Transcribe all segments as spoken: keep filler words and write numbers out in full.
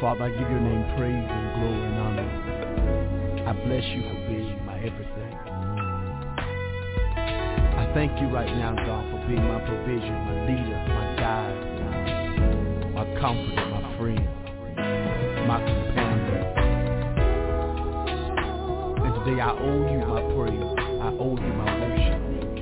Father, I give your name praise and glory and honor. I bless you for being my everything. I thank you right now, God, for being my provision, my leader, my guide, my comforter, my friend, my companion. And today I owe you my praise. I owe you my worship.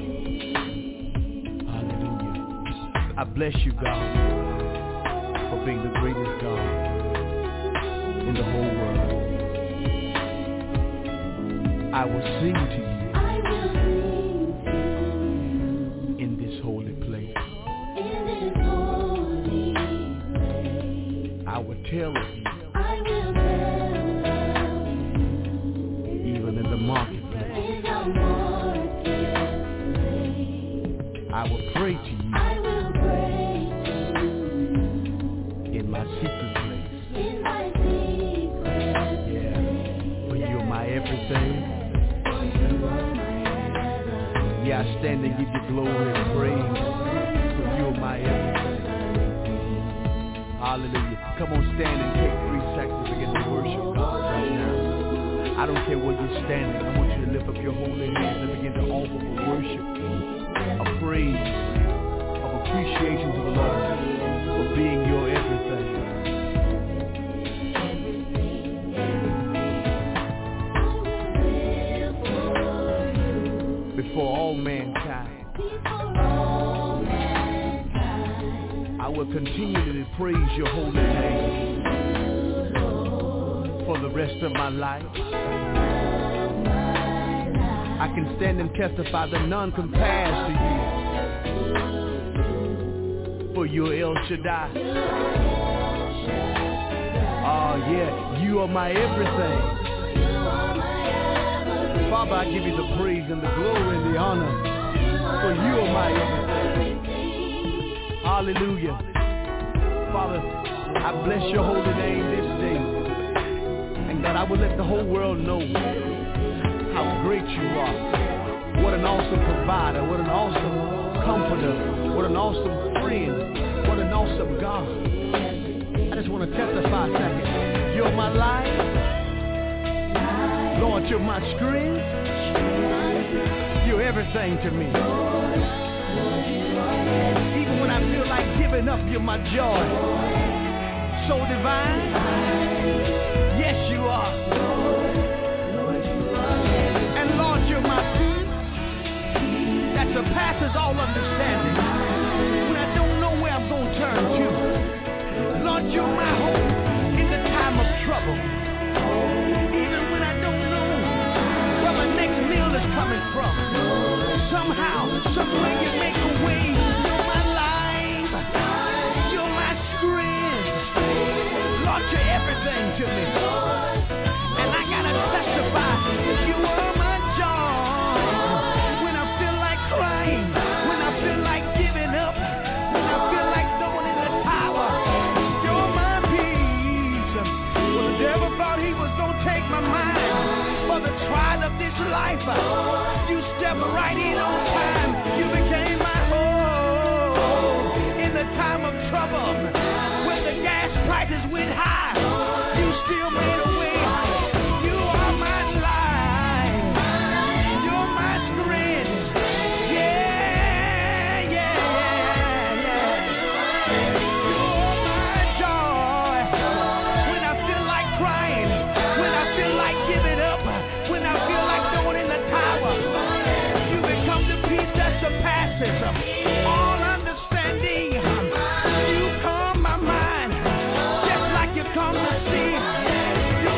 Hallelujah. I bless you, God, for being the greatest God in the whole world. I will sing to you in this holy place. I will tell of you even in the marketplace. I will pray to you in my secret place. Everything. Yeah, I stand and give you glory and praise, for you are my everything. Hallelujah. Come on, stand and take three seconds to begin to worship God right now. I don't care where you're standing. I want you to lift up your holy hands and begin to offer for worship, a praise, of appreciation to the Lord for being your everything. For all mankind, I will continually praise your holy name for the rest of my life. I can stand and testify that none compares to you, for you're El Shaddai. Oh yeah, you are my everything. Father, I give you the praise and the glory and the honor, for you are my everything. Hallelujah. Father, I bless your holy name this day. And God, I will let the whole world know how great you are. What an awesome provider, what an awesome comforter, what an awesome friend, what an awesome God. I just want to testify a second. You're my life. Lord, you're my strength. You're everything to me. Even when I feel like giving up, you're my joy. So divine. Yes, you are. And Lord, you're my peace that surpasses all understanding. When I don't know where I'm going to turn to, Lord, you're my hope in the time of trouble. Even when I don't know where my next meal is coming from, somehow, somewhere you make a way. You're my life, you're my strength. Lord, you're everything to me. And I gotta testify that you are my joy. When I feel like crying, when I feel like giving up, when I feel like throwing in the towel, you're my peace. Well, the devil thought he was gonna take my mind for the trial of this life. You stepped right in on time. You became my hope in the time of trouble. When the gas prices went high, you still made a way. You are my life. You're my strength. Yeah, yeah, yeah, yeah. You're my joy. When I feel like crying, when I feel like giving up, when I feel like throwing in the towel, you become the peace that surpasses all understanding. You calm my mind, just like you calm the sea. You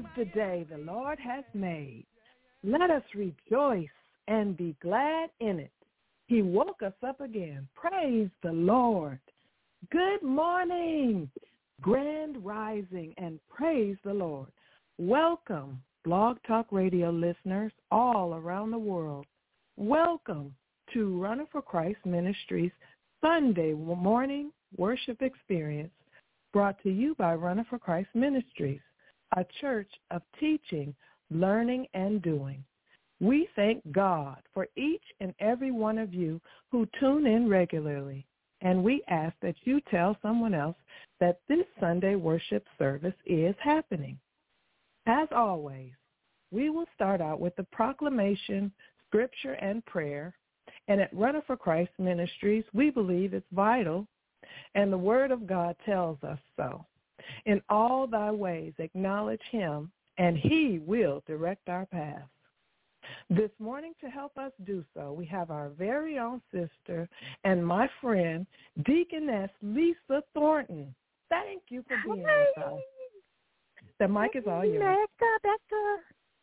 the day the Lord has made. Let us rejoice and be glad in it. He woke us up again. Praise the Lord. Good morning, grand rising, and praise the Lord. Welcome, Blog Talk Radio listeners all around the world. Welcome to Runner for Christ Ministries Sunday morning worship experience, brought to you by Runner for Christ Ministries, a church of teaching, learning, and doing. We thank God for each and every one of you who tune in regularly, and we ask that you tell someone else that this Sunday worship service is happening. As always, we will start out with the proclamation, scripture, and prayer, and at Runner for Christ Ministries, we believe it's vital, and the Word of God tells us so. In all thy ways acknowledge him, and he will direct our paths. This morning, to help us do so, we have our very own sister and my friend, Deaconess Lisa Thornton. Thank you for being Hi. with us. The mic is all yours. Becca, Becca.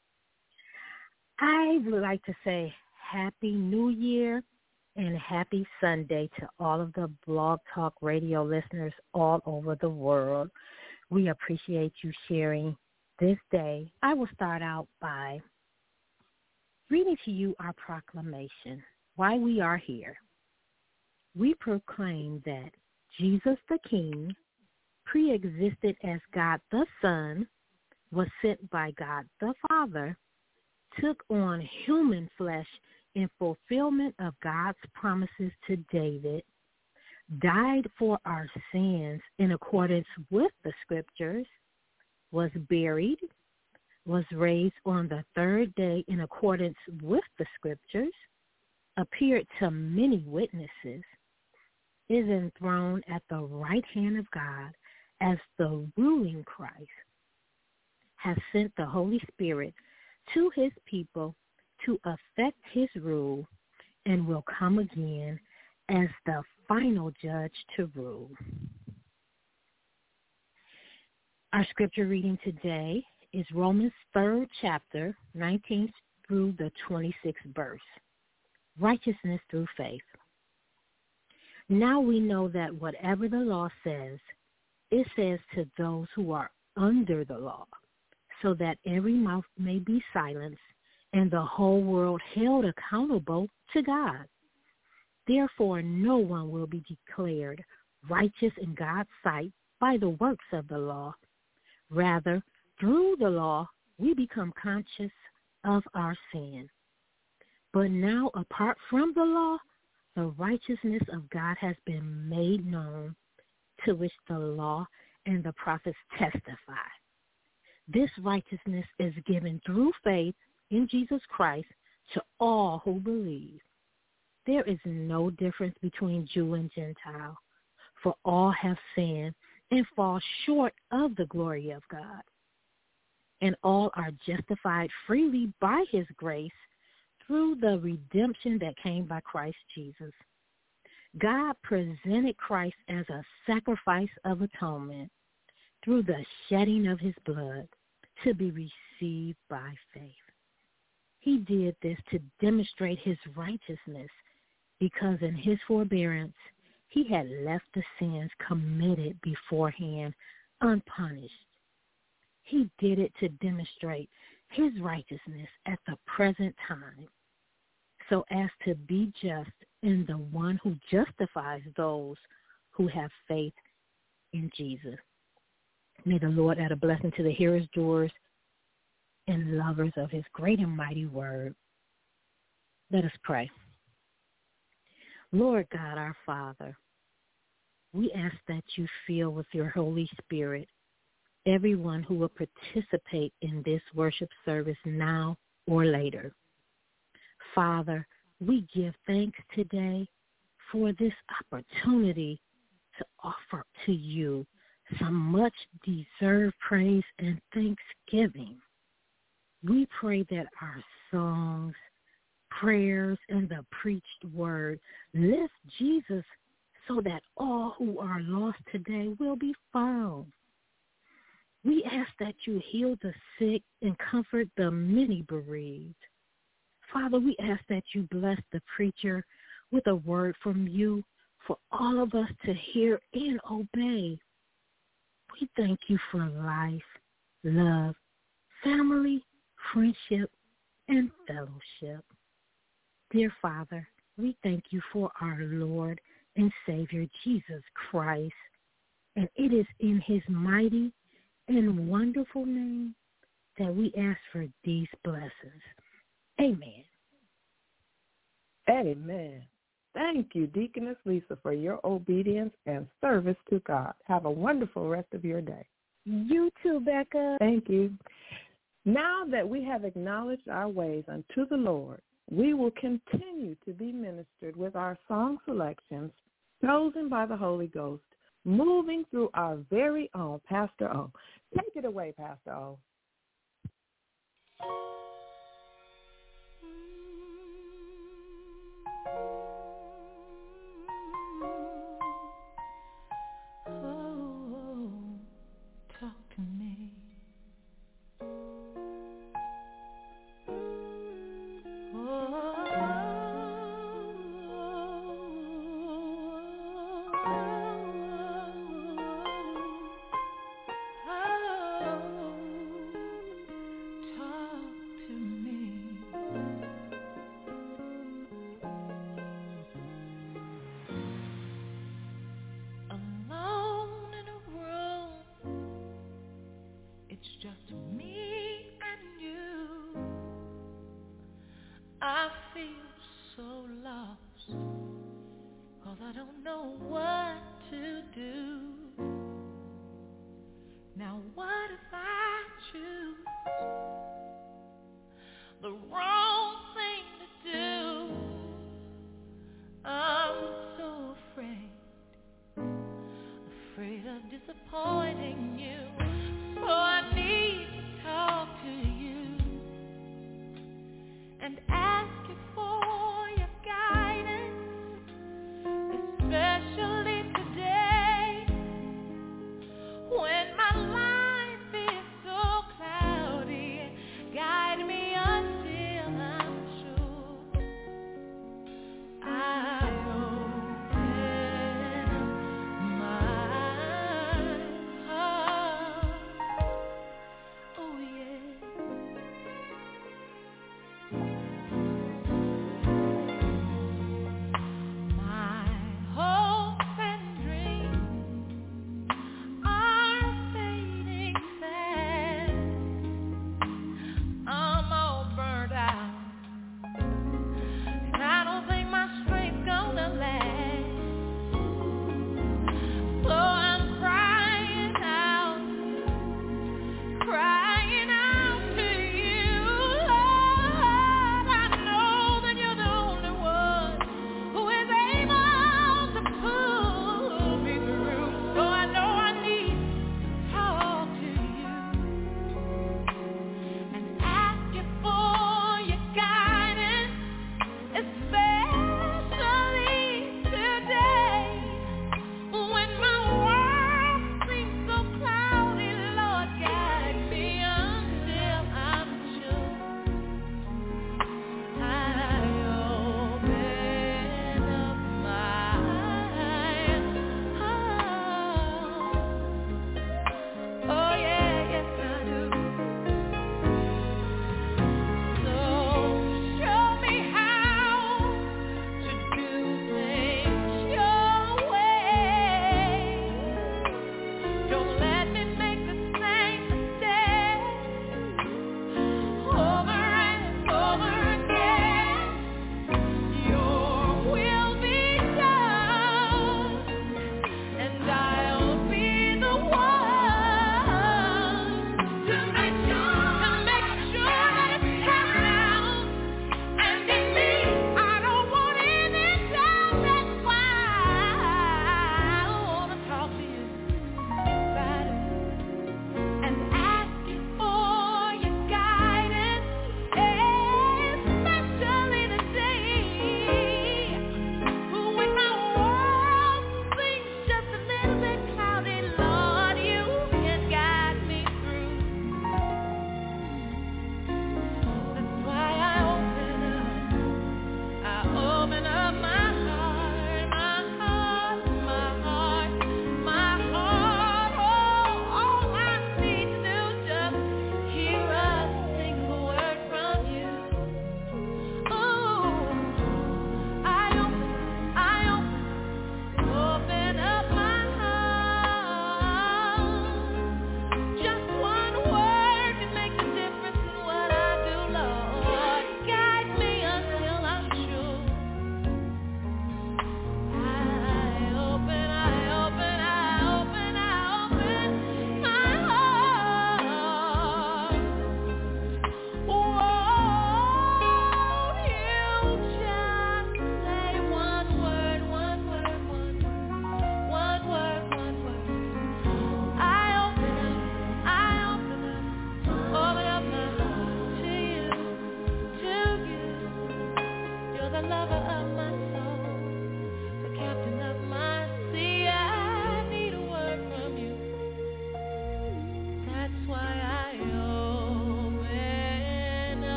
I would like to say Happy New Year and Happy Sunday to all of the Blog Talk Radio listeners all over the world. We appreciate you sharing this day. I will start out by reading to you our proclamation, why we are here. We proclaim that Jesus the King, pre-existed as God the Son, was sent by God the Father, took on human flesh in fulfillment of God's promises to David, died for our sins in accordance with the Scriptures, was buried, was raised on the third day in accordance with the Scriptures, appeared to many witnesses, is enthroned at the right hand of God as the ruling Christ, has sent the Holy Spirit to his people to effect his rule, and will come again as the final judge to rule. Our scripture reading today is Romans third chapter, nineteenth through the twenty-sixth verse, righteousness through faith. Now we know that whatever the law says, it says to those who are under the law, so that every mouth may be silenced and the whole world held accountable to God. Therefore, no one will be declared righteous in God's sight by the works of the law. Rather, through the law, we become conscious of our sin. But now, apart from the law, the righteousness of God has been made known, to which the law and the prophets testify. This righteousness is given through faith in Jesus Christ to all who believe. There is no difference between Jew and Gentile, for all have sinned and fall short of the glory of God. And all are justified freely by his grace through the redemption that came by Christ Jesus. God presented Christ as a sacrifice of atonement through the shedding of his blood to be received by faith. He did this to demonstrate his righteousness, because in his forbearance he had left the sins committed beforehand unpunished. He did it to demonstrate his righteousness at the present time, so as to be just in the one who justifies those who have faith in Jesus. May the Lord add a blessing to the hearers, doers, and lovers of his great and mighty word. Let us pray. Lord God, our Father, we ask that you fill with your Holy Spirit everyone who will participate in this worship service now or later. Father, we give thanks today for this opportunity to offer to you some much deserved praise and thanksgiving. We pray that our songs, prayers, and the preached word lift Jesus so that all who are lost today will be found. We ask that you heal the sick and comfort the many bereaved. Father, we ask that you bless the preacher with a word from you for all of us to hear and obey. We thank you for life, love, family, friendship, and fellowship. Dear Father, we thank you for our Lord and Savior, Jesus Christ. And it is in his mighty and wonderful name that we ask for these blessings. Amen. Amen. Thank you, Deaconess Lisa, for your obedience and service to God. Have a wonderful rest of your day. You too, Becca. Thank you. Now that we have acknowledged our ways unto the Lord, we will continue to be ministered with our song selections chosen by the Holy Ghost, moving through our very own Pastor O. Take it away, Pastor O. Oh, talk to me. Disappointing you, so I need to talk to you and ask you for your guidance, especially today when my life is so cloudy. Guide me until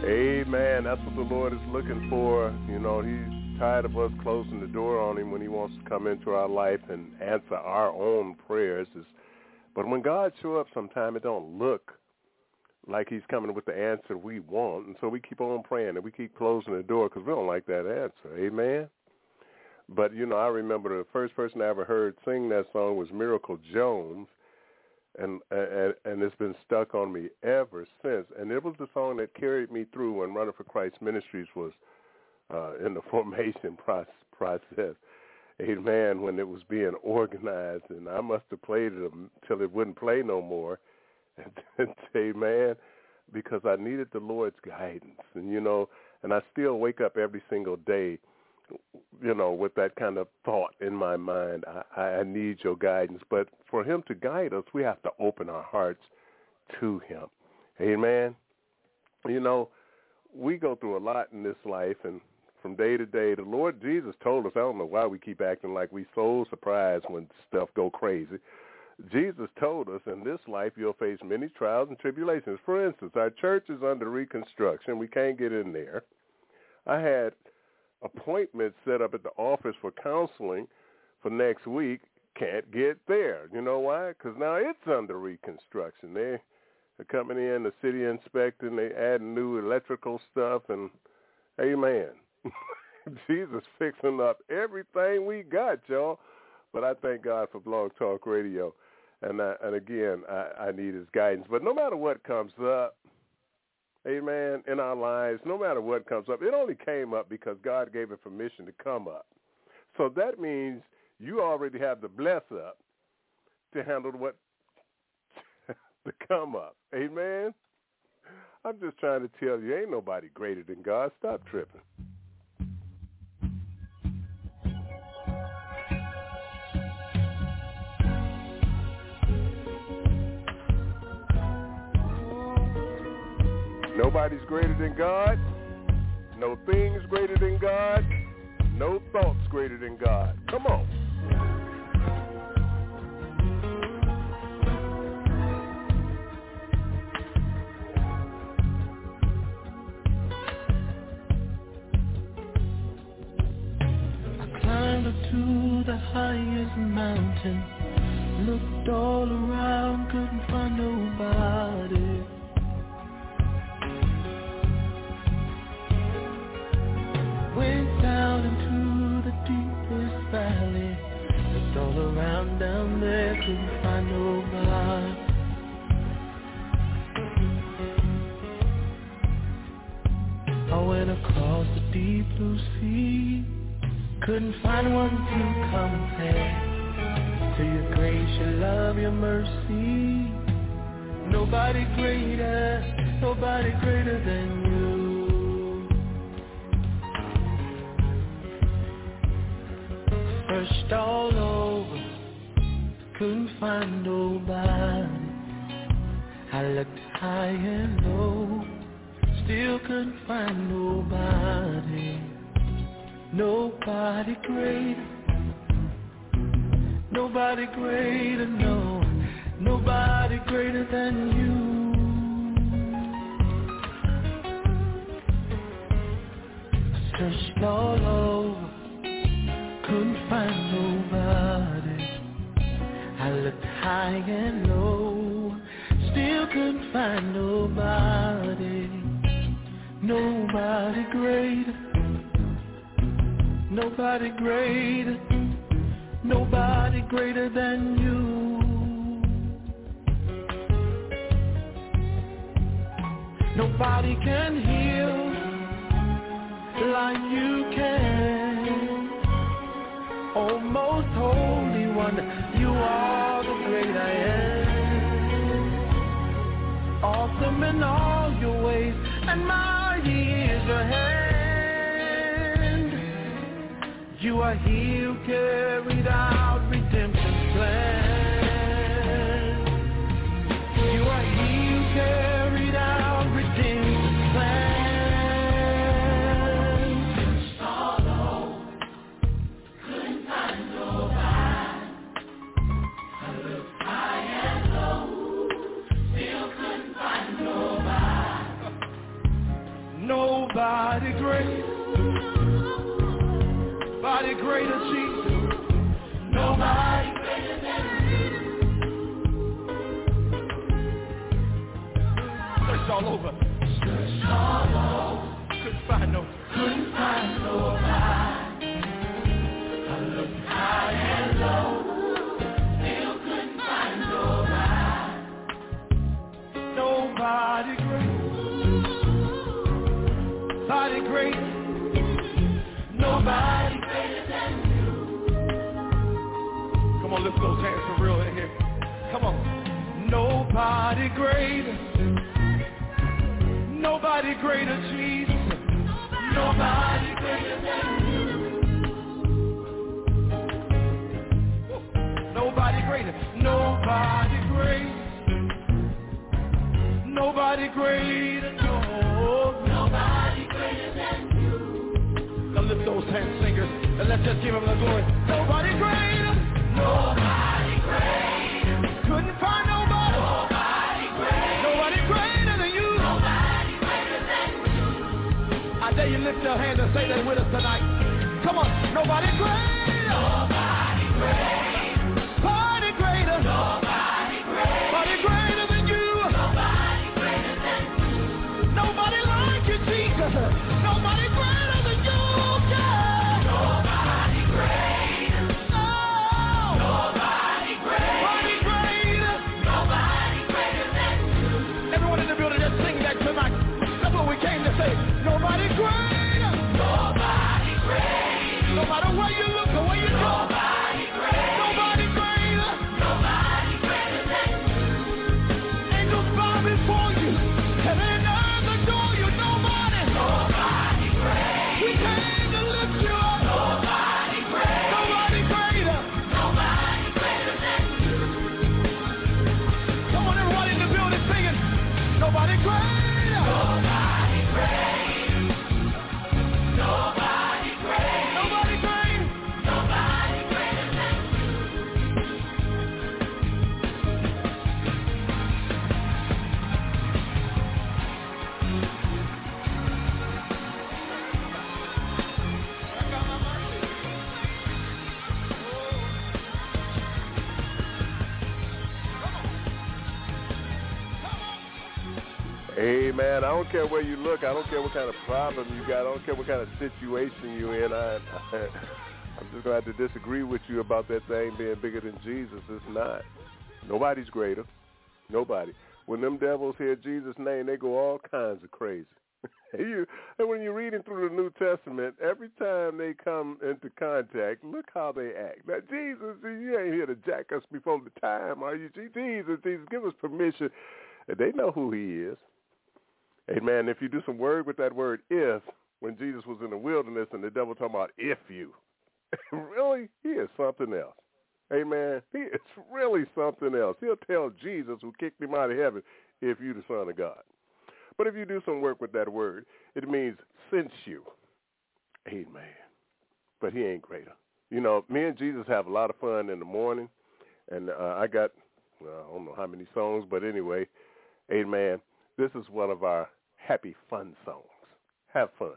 Amen. That's what the Lord is looking for. You know, he's tired of us closing the door on him when he wants to come into our life and answer our own prayers. But when God shows up sometime, it don't look like he's coming with the answer we want. And so we keep on praying and we keep closing the door because we don't like that answer. Amen. But, you know, I remember the first person I ever heard sing that song was Miracle Jones. And, and and it's been stuck on me ever since. And it was the song that carried me through when Running for Christ Ministries was uh, in the formation process. Amen, when it was being organized. And I must have played it until it wouldn't play no more. And, amen, because I needed the Lord's guidance. And, you know, and I still wake up every single day, you know, with that kind of thought in my mind. I, I need your guidance. But for him to guide us, we have to open our hearts to him. Amen. You know, we go through a lot in this life, and from day to day, the Lord Jesus told us, I don't know why we keep acting like we so surprised when stuff go crazy. Jesus told us in this life you'll face many trials and tribulations. For instance, our church is under reconstruction. We can't get in there. I had appointment set up at the office for counseling for next week. Can't get there. You know why? Because now it's under reconstruction. They are coming in, the city inspecting, they adding new electrical stuff, and amen. Jesus fixing up everything we got, y'all. But I thank God for Blog Talk Radio. And I, and again, I, I need his guidance. But no matter what comes up, amen, in our lives, no matter what comes up, it only came up because God gave it permission to come up. So that means you already have the bless up to handle what to come up. Amen? I'm just trying to tell you, ain't nobody greater than God. Stop tripping. Nobody's greater than God. No thing's greater than God. No thoughts greater than God. Come on. I climbed up to the highest mountain, looked all around, couldn't find nobody. Went down into the deepest valley, looked all around down there, couldn't find nobody. I went across the deep blue sea, couldn't find one to compare to your grace, your love, your mercy. Nobody greater, nobody greater than you. Searched all over, couldn't find nobody. I looked high and low, still couldn't find nobody. Nobody greater, nobody greater, no, nobody greater than you. I searched all over, couldn't find nobody. I looked high and low, still couldn't find nobody. Nobody greater, nobody greater, nobody greater than you. Nobody can heal like you can. Oh, most holy one, you are the great I am. Awesome in all your ways, and mighty is your hand. You are he who carried out redemption's plan. You are he who carried out redemption's plan. Nobody great. Nobody greater, Jesus. Nobody greater than you. Search all over. Search all over. Couldn't find no. Couldn't find nobody. I looked high and low. Still couldn't find nobody. Nobody great. Nobody great. Nobody greater than you. Come on, lift those hands for real in here. Come on. Nobody greater. Nobody greater, Jesus. Nobody greater than you. Nobody greater. Nobody greater. Nobody greater. No. Nobody greater than you. Now lift those hands, singers, and let's just give him the glory. Nobody greater. Nobody greater. Couldn't find nobody. Nobody greater. Nobody greater than you. Nobody greater than you. I dare you lift your hands and say that with us tonight. Come on. Nobody greater. Nobody greater. Nobody greater. Nobody greater. Nobody greater than you. Nobody greater than you. Nobody like you, Jesus. Nobody greater than you. God. Nobody greater. No. Nobody greater. Nobody greater. Nobody greater than you. Everyone in the building, just sing that tonight. That's what we came to say. Nobody greater. Nobody greater. No matter where you look or where you go. Nobody greater. Nobody greater. Nobody greater than you. Angels bow before you. Heaven and earth adore you. Nobody. Nobody greater. We came to lift you up. Nobody greater. Nobody greater. Nobody greater than you. Come on, everybody in the building singing. Nobody greater. Nobody greater. Nobody greater. Nobody greater. Nobody greater than you. Amen. I don't care where you look. I don't care what kind of problem you got. I don't care what kind of situation you're in. I, I, I'm just going to have to disagree with you about that thing being bigger than Jesus. It's not. Nobody's greater. Nobody. When them devils hear Jesus' name, they go all kinds of crazy. you, and when you're reading through the New Testament, every time they come into contact, look how they act. Now, Jesus, you ain't here to jack us before the time, are you? Jesus, Jesus, give us permission. And they know who he is. Amen. If you do some word with that word if, when Jesus was in the wilderness and the devil talking about if you, really, he is something else. Amen. He is really something else. He'll tell Jesus, who kicked him out of heaven, if you the Son of God. But if you do some work with that word, it means since you. Amen. But he ain't greater. You know, me and Jesus have a lot of fun in the morning, and uh, I got, well, I don't know how many songs, but anyway, amen. This is one of our happy fun songs. Have fun.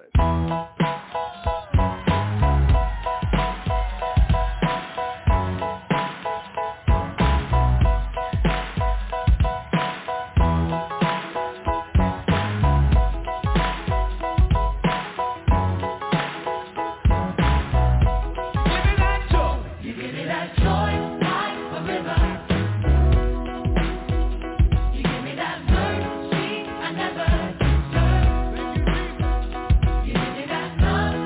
Love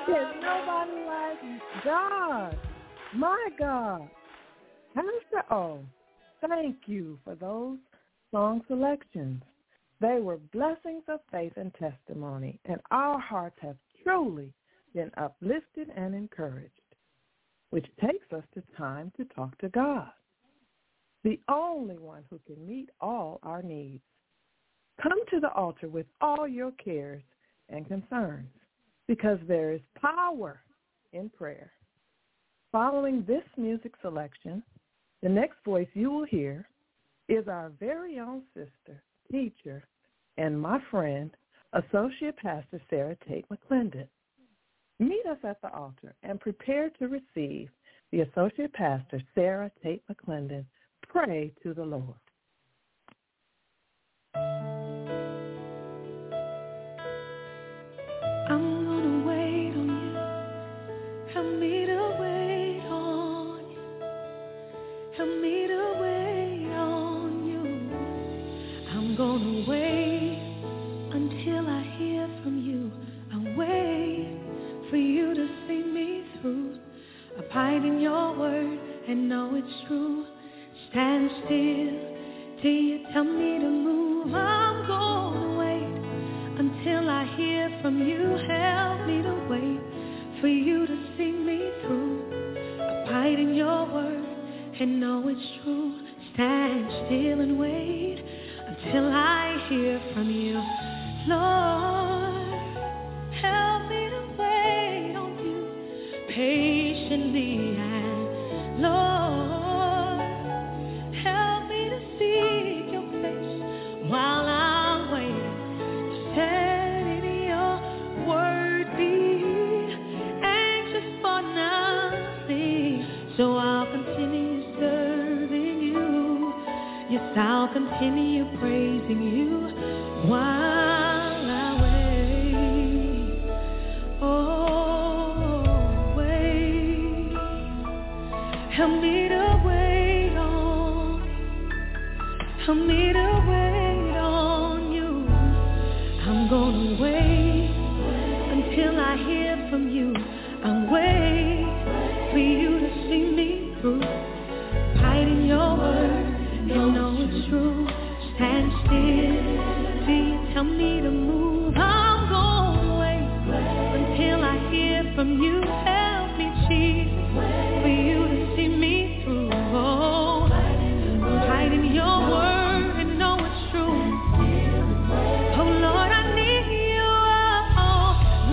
There's nobody like God, my God. Pastor O, thank you for those song selections. They were blessings of faith and testimony, and our hearts have truly been uplifted and encouraged, which takes us to time to talk to God, the only one who can meet all our needs. Come to the altar with all your cares and concerns, because there is power in prayer. Following this music selection, the next voice you will hear is our very own sister, teacher, and my friend, Associate Pastor Sarah Tate McClendon. Meet us at the altar and prepare to receive the Associate Pastor Sarah Tate McClendon pray to the Lord. I'm gonna wait on you. Help me to wait on you. Help me to wait on you. I'm gonna wait until I hear from you. I'll wait for you to see me through. Abide in your word and know it's true. Stand still till you tell me to move. I'm gonna wait until I hear from you. Help me to wait for you to see me through. Abide in your word and know it's true. Stand still and wait until I hear from you. Lord, help me to wait on you patiently, and Lord, help me to seek your face while I'm waiting. Stand in your word, be anxious for nothing, so I'll continue serving you. Yes, I'll continue praising you while I wait. Oh, wait. Help me to wait on. Help me to wait on you. I'm gonna wait until I hear from you. I'll wait for you to see me through. Hide in your word, you know it's true. Stand still till you tell me to move. I'm gonna wait until I hear from you. Help me, Jesus, for you to see me through. Oh, hide in your word and know it's true. Oh, Lord, I need you. Oh,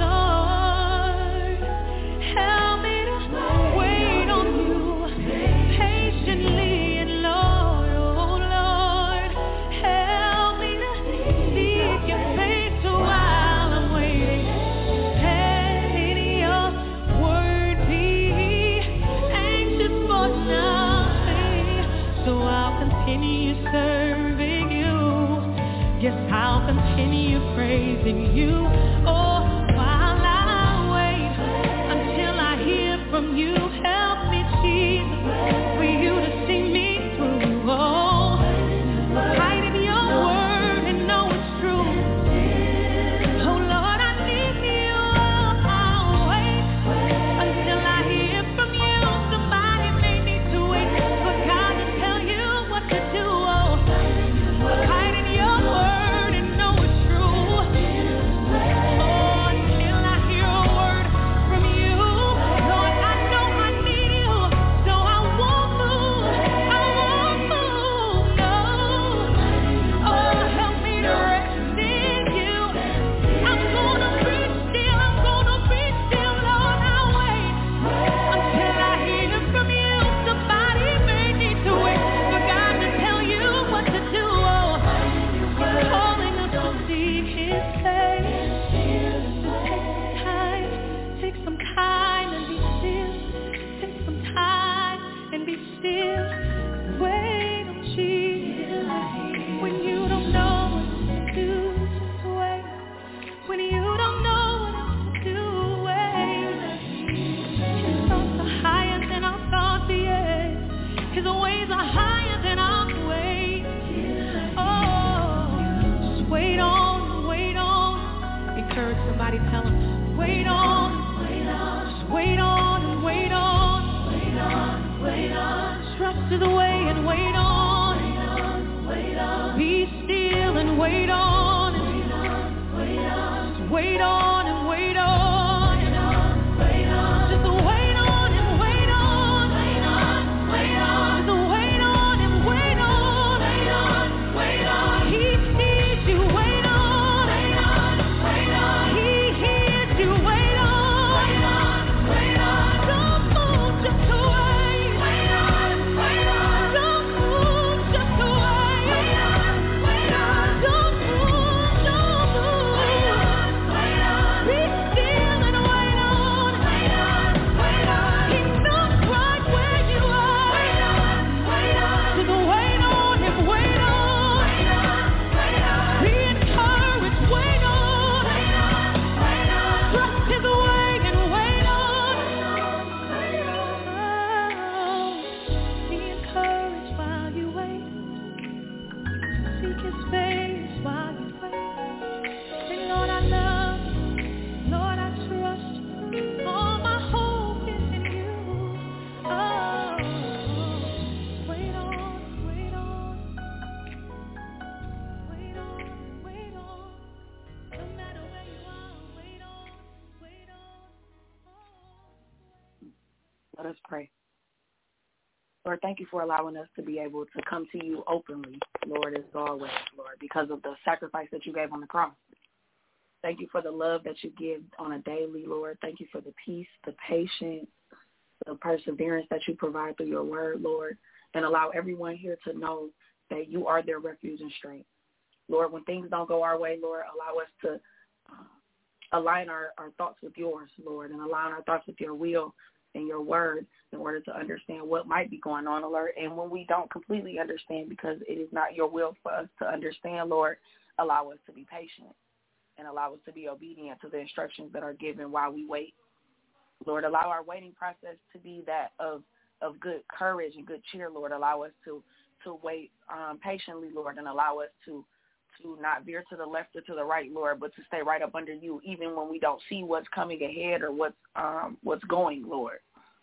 Lord, help me to wait on you patiently, and Lord, oh, Lord, help me to seek your face while I'm waiting. Stand in your word, be anxious for nothing, so I'll continue serving you. Yes, I'll continue praising you. Oh, while I wait until I hear from you. Help me, Jesus, for you to see me through. Oh, hide in your word and know it's true. Oh, Lord, I need you. I'll wait until I hear from you. Somebody may need to wait for God to tell you what to do. Oh, hide in your word and know it's true. Oh, until I hear a word from you. Lord, I know I need you, so I won't move. I won't move, no. Oh, help me to rest in you. I'm gonna be still, I'm gonna be still, Lord. I'll wait until I hear from you. Somebody may need to wait for God to tell you what to do. Oh, He's calling us to seek His face. Take some time, take some time and be still. Take some time and be still. Wait on Jesus. When you don't know what to do, just wait. When you don't know what else to do, wait. His thoughts are higher than our thoughts, yeah. His ways are higher than our ways. Oh, just wait on, wait on. Encourage somebody, tell them, wait on. Wait on and wait on. Wait on, wait on. Trust is the way and wait on. Wait on, wait on. Be still and wait on. Wait on, wait on. Just wait on and wait on. Wait on, wait on. Just wait on and wait on. Wait on, wait on. Just wait on and wait on. Wait on, wait on. He sees you. Wait on. Wait on, wait on. He hears you. Wait on. Wait on, wait on. Don't move, just wait. Wait on, wait on. Don't move, just wait. Wait on, wait on. Don't move, don't move. Wait on, wait on. Be still and wait on. Wait on, wait on. He knows right where you are. Wait on, wait on. Just wait on him, wait on. Wait on, wait on. Be encouraged, wait on. Wait on, wait on. Trust his way and wait on. Wait on. Be encouraged while you wait. Seek his face while you wait. Say, Lord, I love you. Lord, I trust you. All my hope is in you. Oh, wait on, wait on. Wait on, wait on. No matter where you are, wait on, wait on. Let us pray. Lord, thank you for allowing us to be able to come to you openly, Lord, as always, Lord, because of the sacrifice that you gave on the cross. Thank you for the love that you give on a daily, Lord. Thank you for the peace, the patience, the perseverance that you provide through your word, Lord, and allow everyone here to know that you are their refuge and strength. Lord, when things don't go our way, Lord, allow us to uh, align our, our thoughts with yours, Lord, and align our thoughts with your will and your word in order to understand what might be going on, Lord. And when we don't completely understand because it is not your will for us to understand, Lord, allow us to be patient and allow us to be obedient to the instructions that are given while we wait. Lord, allow our waiting process to be that of, of good courage and good cheer, Lord. Allow us to, to wait um, patiently, Lord, and allow us to to not veer to the left or to the right, Lord, but to stay right up under you, even when we don't see what's coming ahead or what's um, what's going, Lord.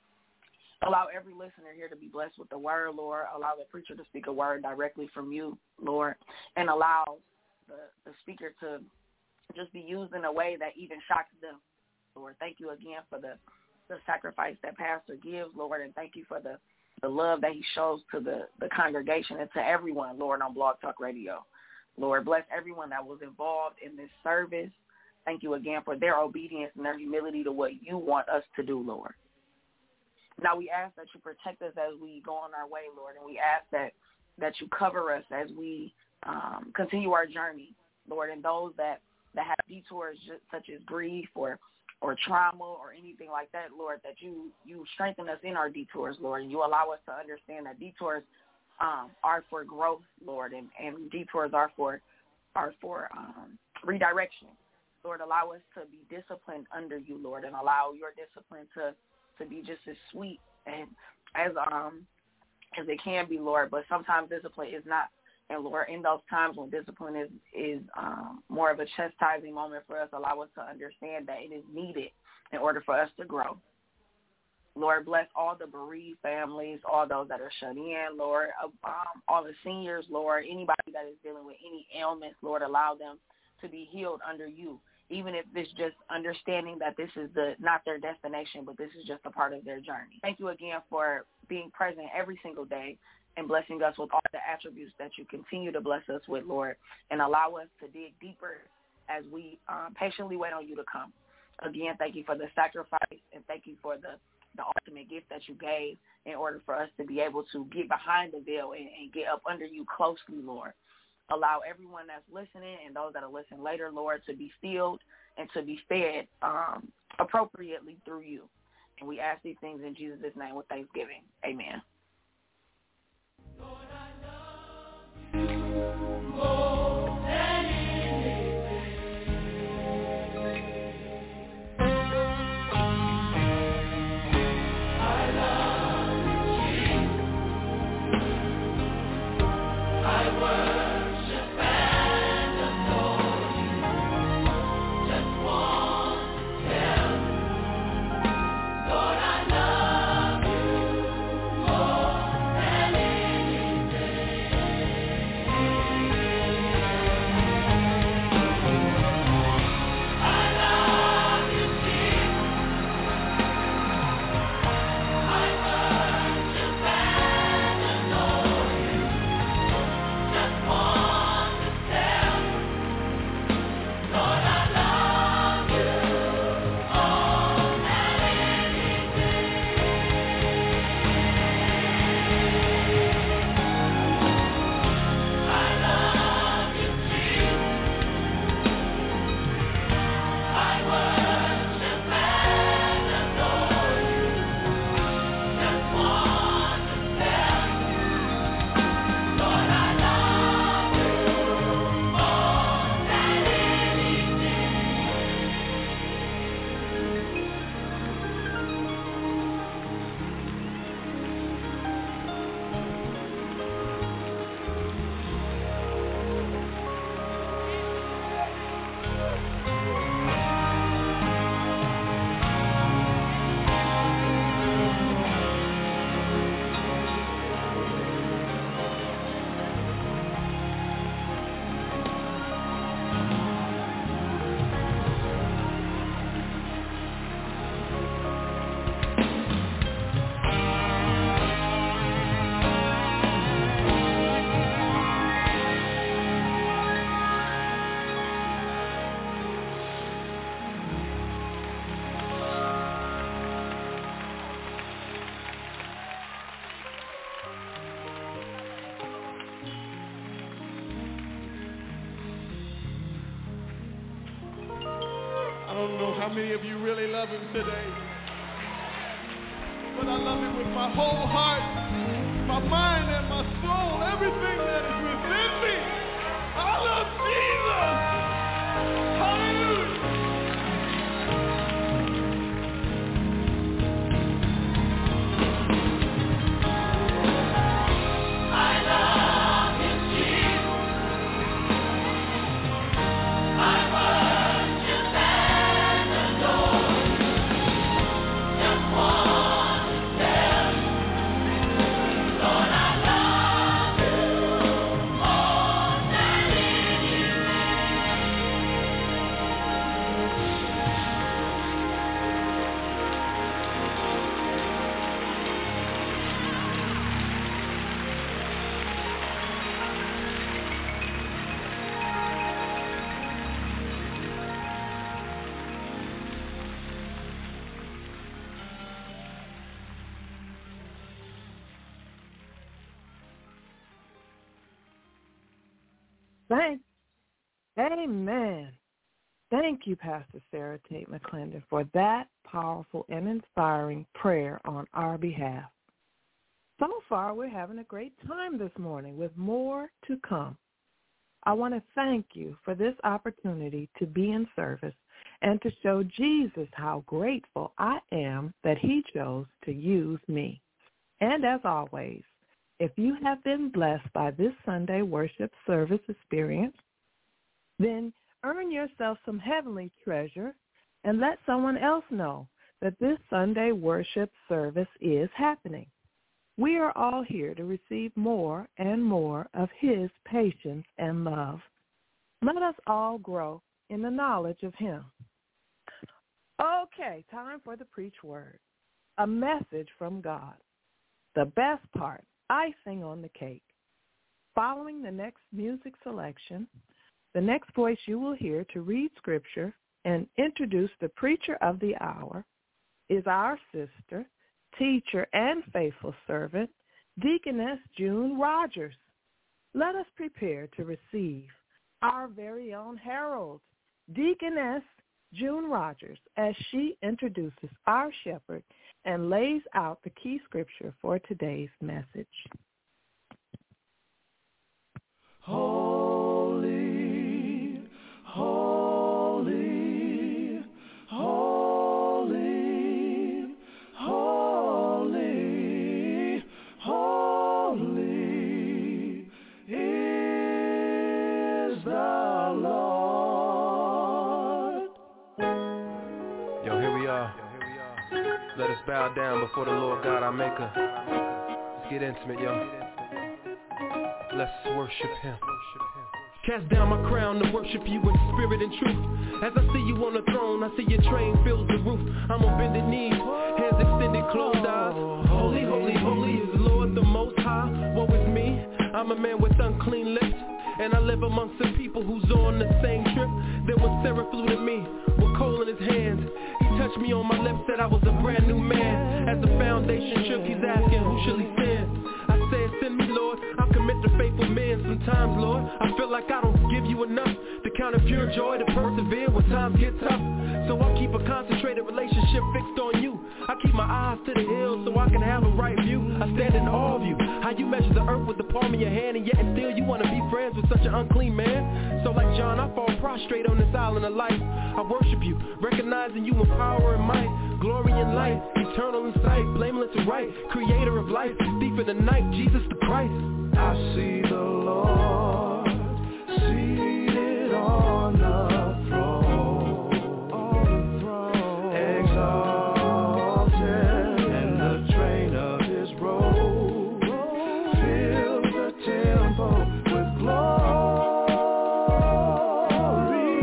Allow every listener here to be blessed with the word, Lord. Allow the preacher to speak a word directly from you, Lord, and allow the, the speaker to just be used in a way that even shocks them, Lord. Thank you again for the, the sacrifice that Pastor gives, Lord, and thank you for the, the love that he shows to the, the congregation and to everyone, Lord, on Blog Talk Radio. Lord, bless everyone that was involved in this service. Thank you again for their obedience and their humility to what you want us to do, Lord. Now we ask that you protect us as we go on our way, Lord, and we ask that, that you cover us as we um, continue our journey, Lord, and those that, that have detours such as grief or, or trauma or anything like that, Lord, that you, you strengthen us in our detours, Lord, and you allow us to understand that detours Um, are for growth, Lord, and, and detours are for are for um, redirection. Lord, allow us to be disciplined under you, Lord, and allow your discipline to, to be just as sweet and as um as it can be, Lord. But sometimes discipline is not. And Lord, in those times when discipline is is um, more of a chastising moment for us, allow us to understand that it is needed in order for us to grow. Lord, bless all the bereaved families, all those that are shut in, Lord, um, all the seniors, Lord, anybody that is dealing with any ailments, Lord, allow them to be healed under you, even if it's just understanding that this is the not their destination, but this is just a part of their journey. Thank you again for being present every single day and blessing us with all the attributes that you continue to bless us with, Lord, and allow us to dig deeper as we um, patiently wait on you to come. Again, thank you for the sacrifice, and thank you for the the ultimate gift that you gave in order for us to be able to get behind the veil and, and get up under you closely, Lord. Allow everyone that's listening and those that are listening later, Lord, to be filled and to be fed um, appropriately through you. And we ask these things in Jesus' name with thanksgiving. Amen. Lord, I love you more than I don't know how many of you really love him today, but I love him with my whole heart, my mind and my soul, everything that is within me. I love Jesus. Hallelujah. Thanks. Amen. Thank you, Pastor Sarah Tate McClendon, for that powerful and inspiring prayer on our behalf. So far, we're having a great time this morning with more to come. I want to thank you for this opportunity to be in service and to show Jesus how grateful I am that he chose to use me. And as always, if you have been blessed by this Sunday worship service experience, then earn yourself some heavenly treasure and let someone else know that this Sunday worship service is happening. We are all here to receive more and more of his patience and love. Let us all grow in the knowledge of him. Okay, time for the preach word, a message from God. The best part, icing on the cake. Following the next music selection, the next voice you will hear to read scripture and introduce the preacher of the hour is our sister, teacher, and faithful servant, Deaconess June Rogers. Let us prepare to receive our very own herald, Deaconess June Rogers, as she introduces our shepherd and lays out the key scripture for today's message. Holy, holy, holy, holy, holy is the Lord. Yo, here we are. Let us bow down before the Lord God, our Maker. Let's get intimate, yo. Let's worship him. Cast down my crown to worship you in spirit and truth. As I see you on the throne, I see your train fills the roof. I'm on bended knees, hands extended, closed eyes. Holy, holy, holy is Lord the Most High. Woe is me, I'm a man with unclean lips, and I live amongst some people who's on the same trip. Then when Sarah flew to me with coal in his hands, he touched me on my lips, said I was a brand new man. As the foundation shook, he's asking, who shall he send? I said, send me, Lord. I'll commit to faithful men. Sometimes, Lord, I feel like I don't give you enough to count it pure joy to persevere when times get tough. So I keep a concentrated relationship fixed on you. I keep my eyes to the hills so I can have a right view. I stand in awe of you, how you measure the earth with the palm of your hand, and yet and still you want to be friends with such an unclean man. So like John, I fall prostrate on this island of life. I worship you, recognizing you in power and might, glory and light, eternal in sight, blameless and right, creator of life, thief in the night, Jesus the Christ. I see the Lord seated on the throne, on the throne, exalted, and the train of his robe fills the temple with glory,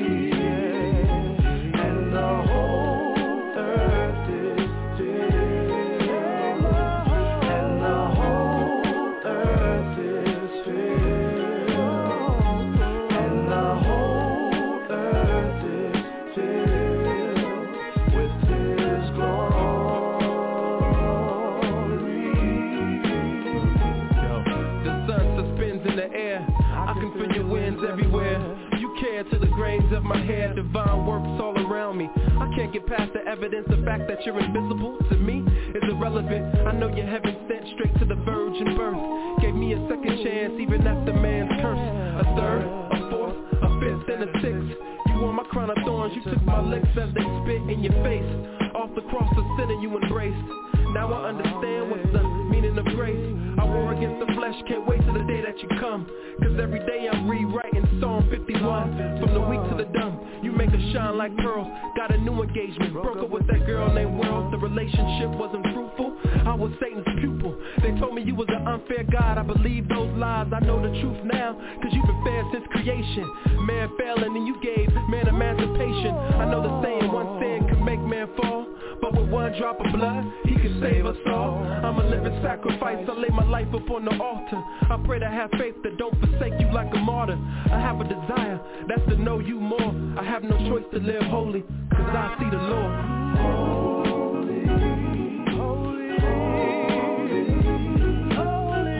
and the whole earth is filled, and the whole earth is filled, and the whole earth is filled with his glory. Yo, the sun suspends in the air, I can feel your winds everywhere. You care to the grains of my hair, divine works all around evidence. The fact that you're invisible to me is irrelevant. I know you're heaven sent straight to the virgin birth. Gave me a second chance even after man's curse. A third, a fourth, a fifth, and a sixth. You wore my crown of thorns, you took my licks as they spit in your face. Off the cross of sin and you embraced. Now I understand what's the meaning of grace. I war against the flesh, can't wait till the day that you come. Cause every day I'm rewriting Psalm fifty-one. From the weak to the dumb, you make us shine like pearls. Got a new engagement, broke up with that girl named World. The relationship wasn't fruitful, I was Satan's pupil. They told me you was an unfair God, I believe those lies. I know the truth now, cause you've been fair since creation. Man failing and you gave man emancipation. I know the saying, one sin can make man fall, but with one drop of blood, he can save us all. I'm a living sacrifice, I lay my life upon the altar. I pray to have faith that don't forsake you like a martyr. I have a desire, that's to know you more. I have no choice to live holy, cause I see the Lord. Holy, holy, holy,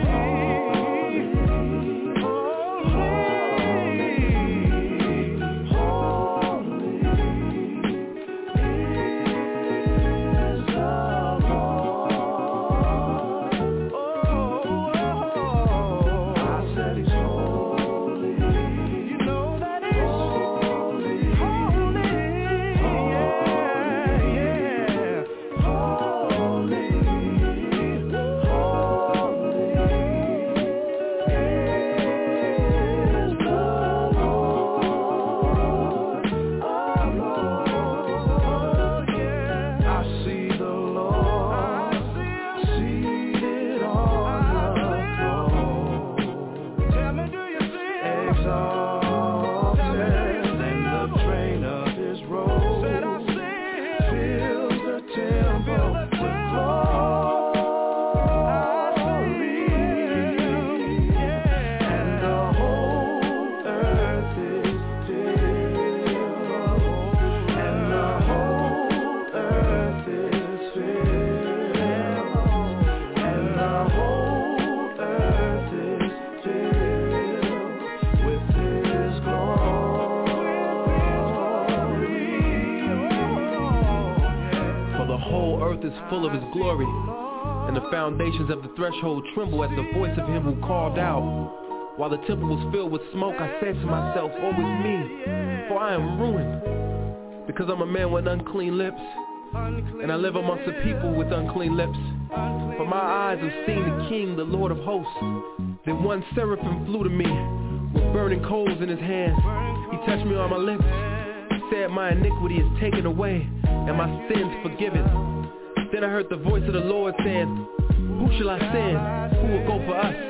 is full of his glory, and the foundations of the threshold tremble at the voice of him who called out. While the temple was filled with smoke, I said to myself, woe is me, for I am ruined, because I'm a man with unclean lips, and I live amongst a people with unclean lips. For my eyes have seen the King, the Lord of hosts. Then one seraphim flew to me, with burning coals in his hands. He touched me on my lips, said my iniquity is taken away, and my sins forgiven. Then I heard the voice of the Lord saying, who shall I send? Who will go for us?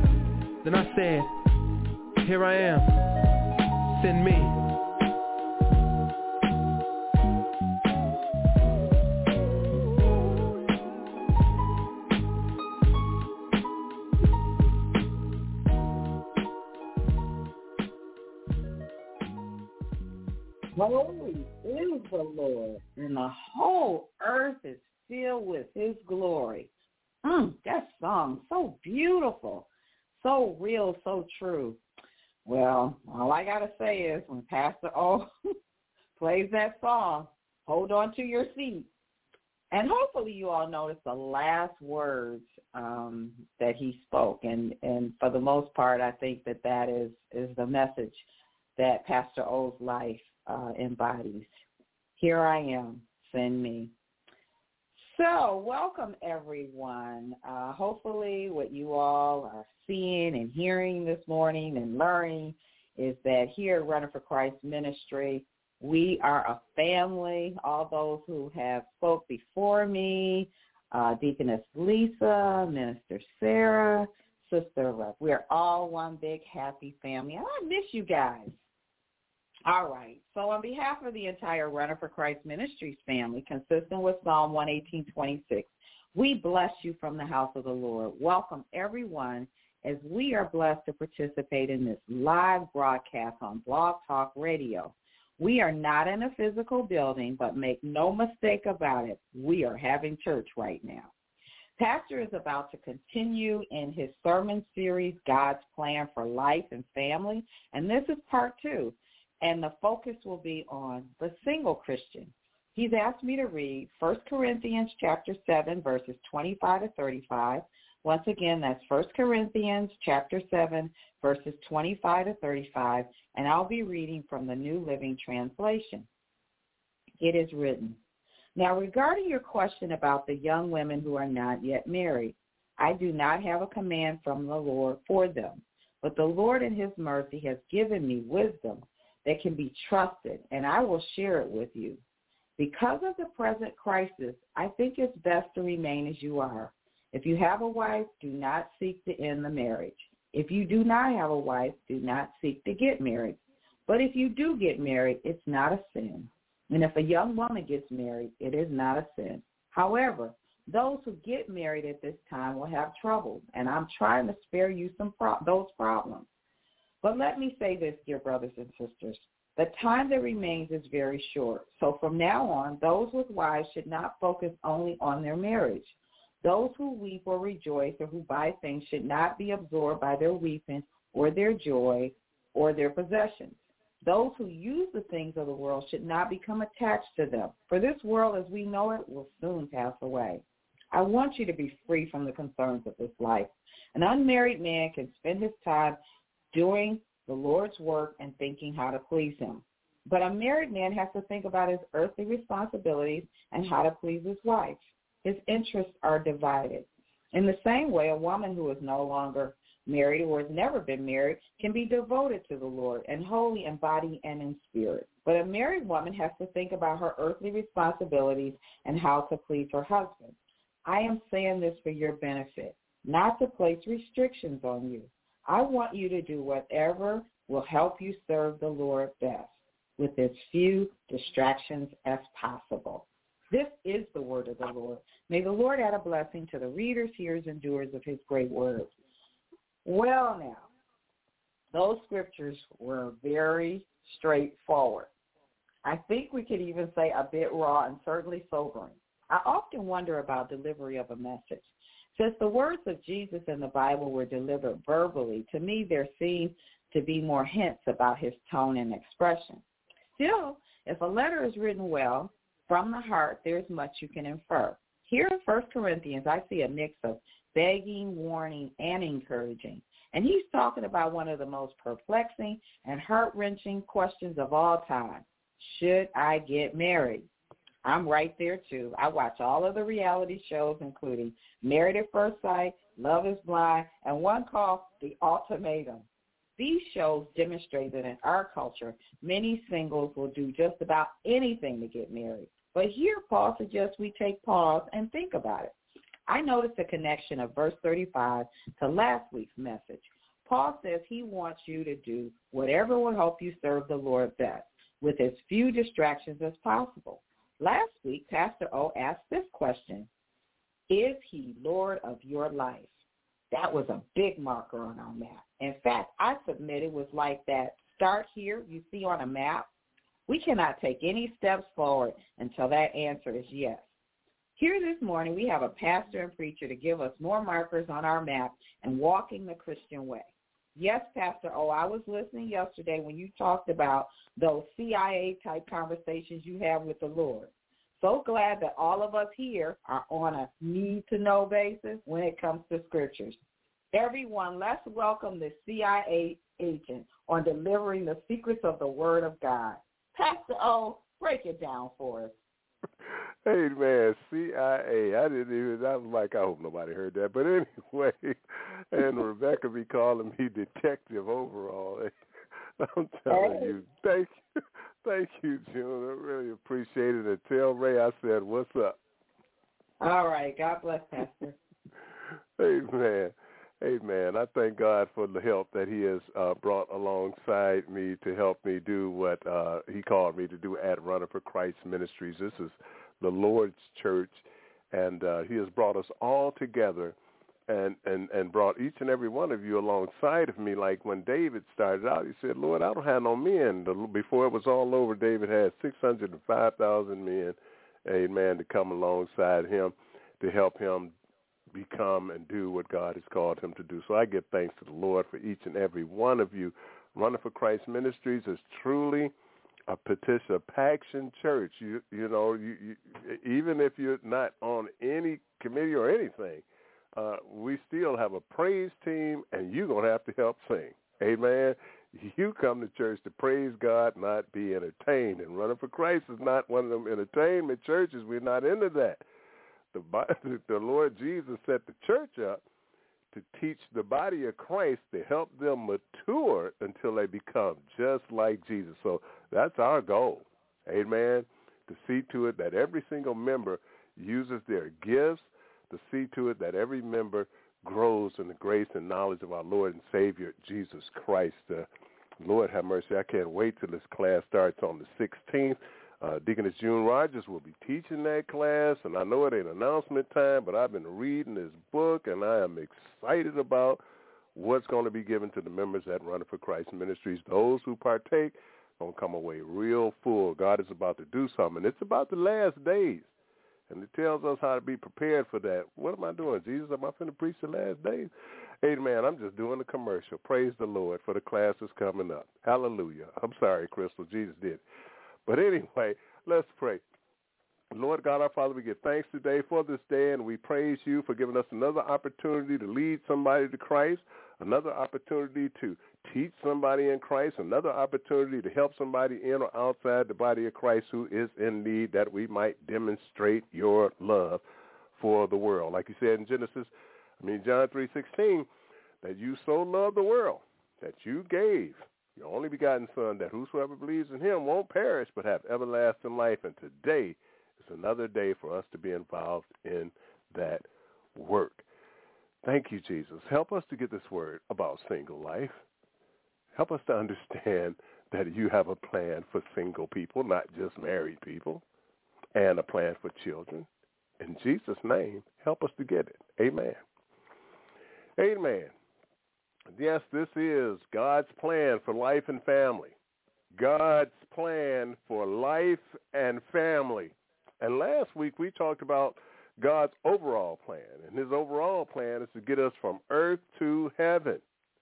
Then I said, here I am, send me. Holy is the Lord, and the whole earth is filled with his glory. Mm, that song, so beautiful, so real, so true. Well, all I got to say is when Pastor O plays that song, hold on to your seat. And hopefully you all notice the last words um, that he spoke. And, and for the most part, I think that that is, is the message that Pastor O's life uh, embodies. Here I am, send me. So welcome, everyone. Uh, hopefully what you all are seeing and hearing this morning and learning is that here at Running for Christ Ministry, we are a family. All those who have spoke before me, uh, Deaconess Lisa, Minister Sarah, Sister Ruth, we are all one big happy family. And I miss you guys. All right. So on behalf of the entire Runner for Christ Ministries family, consistent with Psalm one eighteen twenty-six, we bless you from the house of the Lord. Welcome, everyone, as we are blessed to participate in this live broadcast on Blog Talk Radio. We are not in a physical building, but make no mistake about it, we are having church right now. Pastor is about to continue in his sermon series, God's Plan for Life and Family, and this is part two. And the focus will be on the single Christian. He's asked me to read First Corinthians chapter seven, verses twenty-five to thirty-five. Once again, that's First Corinthians chapter seven, verses twenty-five to thirty-five, and I'll be reading from the New Living Translation. It is written, "Now regarding your question about the young women who are not yet married, I do not have a command from the Lord for them, but the Lord in his mercy has given me wisdom that can be trusted, and I will share it with you. Because of the present crisis, I think it's best to remain as you are. If you have a wife, do not seek to end the marriage. If you do not have a wife, do not seek to get married. But if you do get married, it's not a sin. And if a young woman gets married, it is not a sin. However, those who get married at this time will have trouble, and I'm trying to spare you some pro- those problems. But let me say this, dear brothers and sisters. The time that remains is very short. So from now on, those with wives should not focus only on their marriage. Those who weep or rejoice or who buy things should not be absorbed by their weeping or their joy or their possessions. Those who use the things of the world should not become attached to them, for this world as we know it will soon pass away. I want you to be free from the concerns of this life. An unmarried man can spend his time doing the Lord's work and thinking how to please him. But a married man has to think about his earthly responsibilities and how to please his wife. His interests are divided. In the same way, a woman who is no longer married or has never been married can be devoted to the Lord and holy in body and in spirit. But a married woman has to think about her earthly responsibilities and how to please her husband. I am saying this for your benefit, not to place restrictions on you. I want you to do whatever will help you serve the Lord best with as few distractions as possible. This is the word of the Lord. May the Lord add a blessing to the readers, hearers, and doers of his great word. Well, now, those scriptures were very straightforward. I think we could even say a bit raw and certainly sobering. I often wonder about delivery of a message. Since the words of Jesus in the Bible were delivered verbally, to me there seem to be more hints about his tone and expression. Still, if a letter is written well, from the heart, there's much you can infer. Here in First Corinthians, I see a mix of begging, warning, and encouraging. And he's talking about one of the most perplexing and heart-wrenching questions of all time. Should I get married? I'm right there, too. I watch all of the reality shows, including Married at First Sight, Love is Blind, and one called The Ultimatum. These shows demonstrate that in our culture, many singles will do just about anything to get married. But here, Paul suggests we take pause and think about it. I noticed a connection of verse thirty-five to last week's message. Paul says he wants you to do whatever will help you serve the Lord best, with as few distractions as possible. Last week, Pastor O asked this question: is he Lord of your life? That was a big marker on our map. In fact, I submit it was like that start here you see on a map. We cannot take any steps forward until that answer is yes. Here this morning, we have a pastor and preacher to give us more markers on our map and walking the Christian way. Yes, Pastor O, I was listening yesterday when you talked about those C I A-type conversations you have with the Lord. So glad that all of us here are on a need-to-know basis when it comes to scriptures. Everyone, let's welcome the C I A agent on delivering the secrets of the Word of God. Pastor O, break it down for us. Hey, man, C I A. I didn't even, I was like, I hope nobody heard that. But anyway, and Rebecca be calling me Detective Overall. I'm telling hey. you, thank you. Thank you, June. I really appreciate it. And tell Ray I said, what's up? All right. God bless, Pastor. Hey, man. Hey, man, I thank God for the help that he has uh, brought alongside me to help me do what uh, he called me to do at Runner for Christ Ministries. This is the Lord's church, and uh, he has brought us all together and, and, and brought each and every one of you alongside of me. Like when David started out, he said, Lord, I don't have no men. Before it was all over, David had six hundred five thousand men, amen, to come alongside him to help him become and do what God has called him to do. So I give thanks to the Lord for each and every one of you. Running for Christ Ministries is truly a petition, a Paction Church. You you know, you, you even if you're not on any committee or anything, uh, we still have a praise team, and you're gonna have to help sing. Amen. You come to church to praise God, not be entertained. And Running for Christ is not one of them entertainment churches. We're not into that. The the Lord Jesus set the church up to teach the body of Christ, to help them mature until they become just like Jesus. So that's our goal, amen, to see to it that every single member uses their gifts, to see to it that every member grows in the grace and knowledge of our Lord and Savior, Jesus Christ. Uh, Lord have mercy, I can't wait till this class starts on the sixteenth. Uh, Deaconess June Rogers will be teaching that class, and I know it ain't announcement time, but I've been reading this book, and I am excited about what's going to be given to the members at Running for Christ Ministries. Those who partake are going to come away real full. God is about to do something. It's about the last days, and it tells us how to be prepared for that. What am I doing, Jesus? Am I finna preach the last days? Amen. I'm just doing the commercial. Praise the Lord for the classes coming up. Hallelujah. I'm sorry, Crystal. Jesus did. But anyway, let's pray. Lord God, our Father, we give thanks today for this day, and we praise you for giving us another opportunity to lead somebody to Christ, another opportunity to teach somebody in Christ, another opportunity to help somebody in or outside the body of Christ who is in need, that we might demonstrate your love for the world. Like you said in Genesis, I mean John three sixteen, that you so loved the world that you gave your only begotten Son, that whosoever believes in him won't perish but have everlasting life. And today is another day for us to be involved in that work. Thank you, Jesus. Help us to get this word about single life. Help us to understand that you have a plan for single people, not just married people, and a plan for children. In Jesus' name, help us to get it. Amen. Amen. Yes, this is God's plan for life and family. God's plan for life and family. And last week we talked about God's overall plan. And his overall plan is to get us from earth to heaven.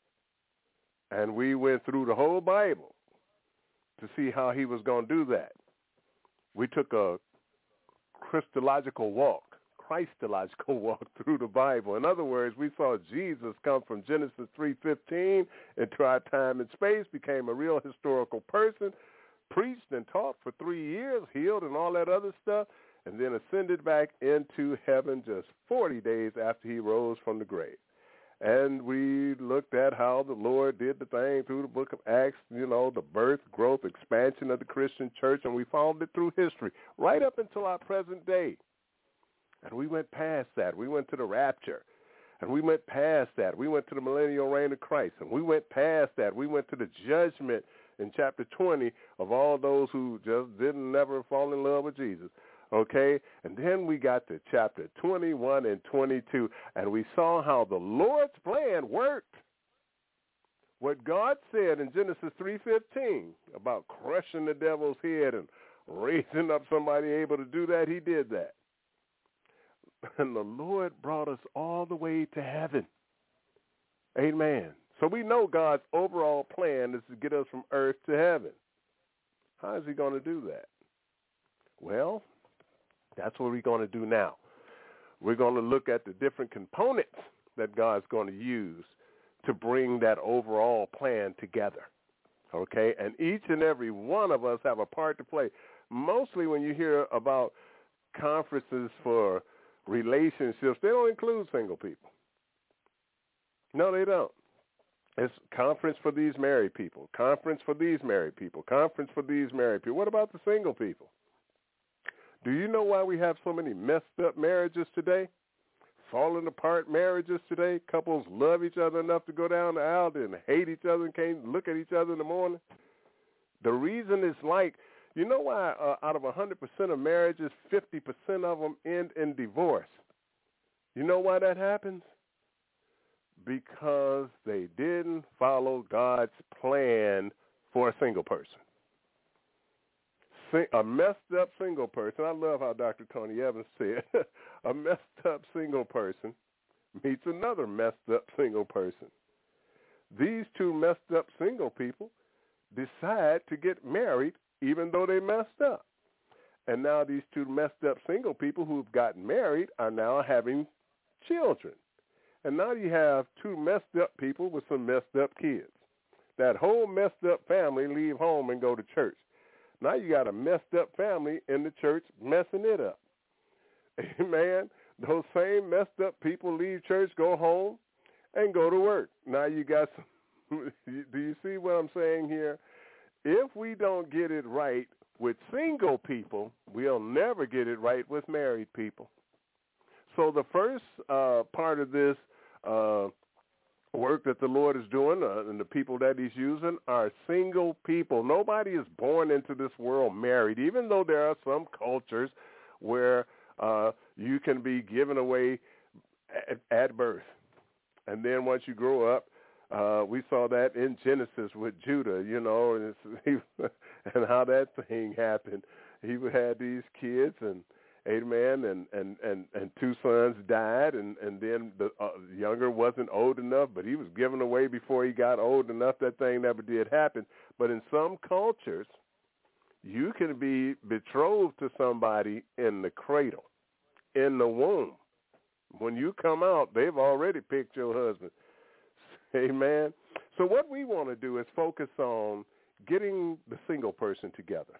And we went through the whole Bible to see how he was going to do that. We took a Christological walk. Christological walk through the Bible. In other words, we saw Jesus come from Genesis three fifteen into our time and space, became a real historical person, preached and taught for three years, healed and all that other stuff, and then ascended back into heaven just forty days after he rose from the grave. And we looked at how the Lord did the thing through the book of Acts, you know, the birth, growth, expansion of the Christian church, and we followed it through history right up until our present day. And we went past that. We went to the rapture. And we went past that. We went to the millennial reign of Christ. And we went past that. We went to the judgment in chapter twenty of all those who just didn't never fall in love with Jesus. Okay? And then we got to chapter twenty-one and twenty-two, and we saw how the Lord's plan worked. What God said in Genesis three fifteen about crushing the devil's head and raising up somebody able to do that, he did that. And the Lord brought us all the way to heaven. Amen. So we know God's overall plan is to get us from earth to heaven. How is he going to do that? Well, that's what we're going to do now. We're going to look at the different components that God's going to use to bring that overall plan together. Okay? And each and every one of us have a part to play. Mostly when you hear about conferences for relationships, they don't include single people. No, they don't. It's conference for these married people, conference for these married people, conference for these married people. What about the single people? Do you know why we have so many messed up marriages today? Falling apart marriages today? Couples love each other enough to go down the aisle and hate each other and can't look at each other in the morning? The reason is like, you know why uh, out of one hundred percent of marriages, fifty percent of them end in divorce? You know why that happens? Because they didn't follow God's plan for a single person. A messed up single person, I love how Doctor Tony Evans said, a messed up single person meets another messed up single person. These two messed up single people decide to get married even though they messed up. And now these two messed up single people who've gotten married are now having children. And now you have two messed up people with some messed up kids. That whole messed up family leave home and go to church. Now you got a messed up family in the church messing it up. Amen. Those same messed up people leave church, go home, and go to work. Now you got some, do you see what I'm saying here? If we don't get it right with single people, we'll never get it right with married people. So the first uh, part of this uh, work that the Lord is doing uh, and the people that he's using are single people. Nobody is born into this world married, even though there are some cultures where uh, you can be given away at, at birth. And then once you grow up, uh, we saw that in Genesis with Judah, you know, and, it's, and how that thing happened. He had these kids, and amen, and, and, and, and two sons died, and, and then the uh, younger wasn't old enough, but he was given away before he got old enough. That thing never did happen. But in some cultures, you can be betrothed to somebody in the cradle, in the womb. When you come out, they've already picked your husband. Amen. So what we want to do is focus on getting the single person together.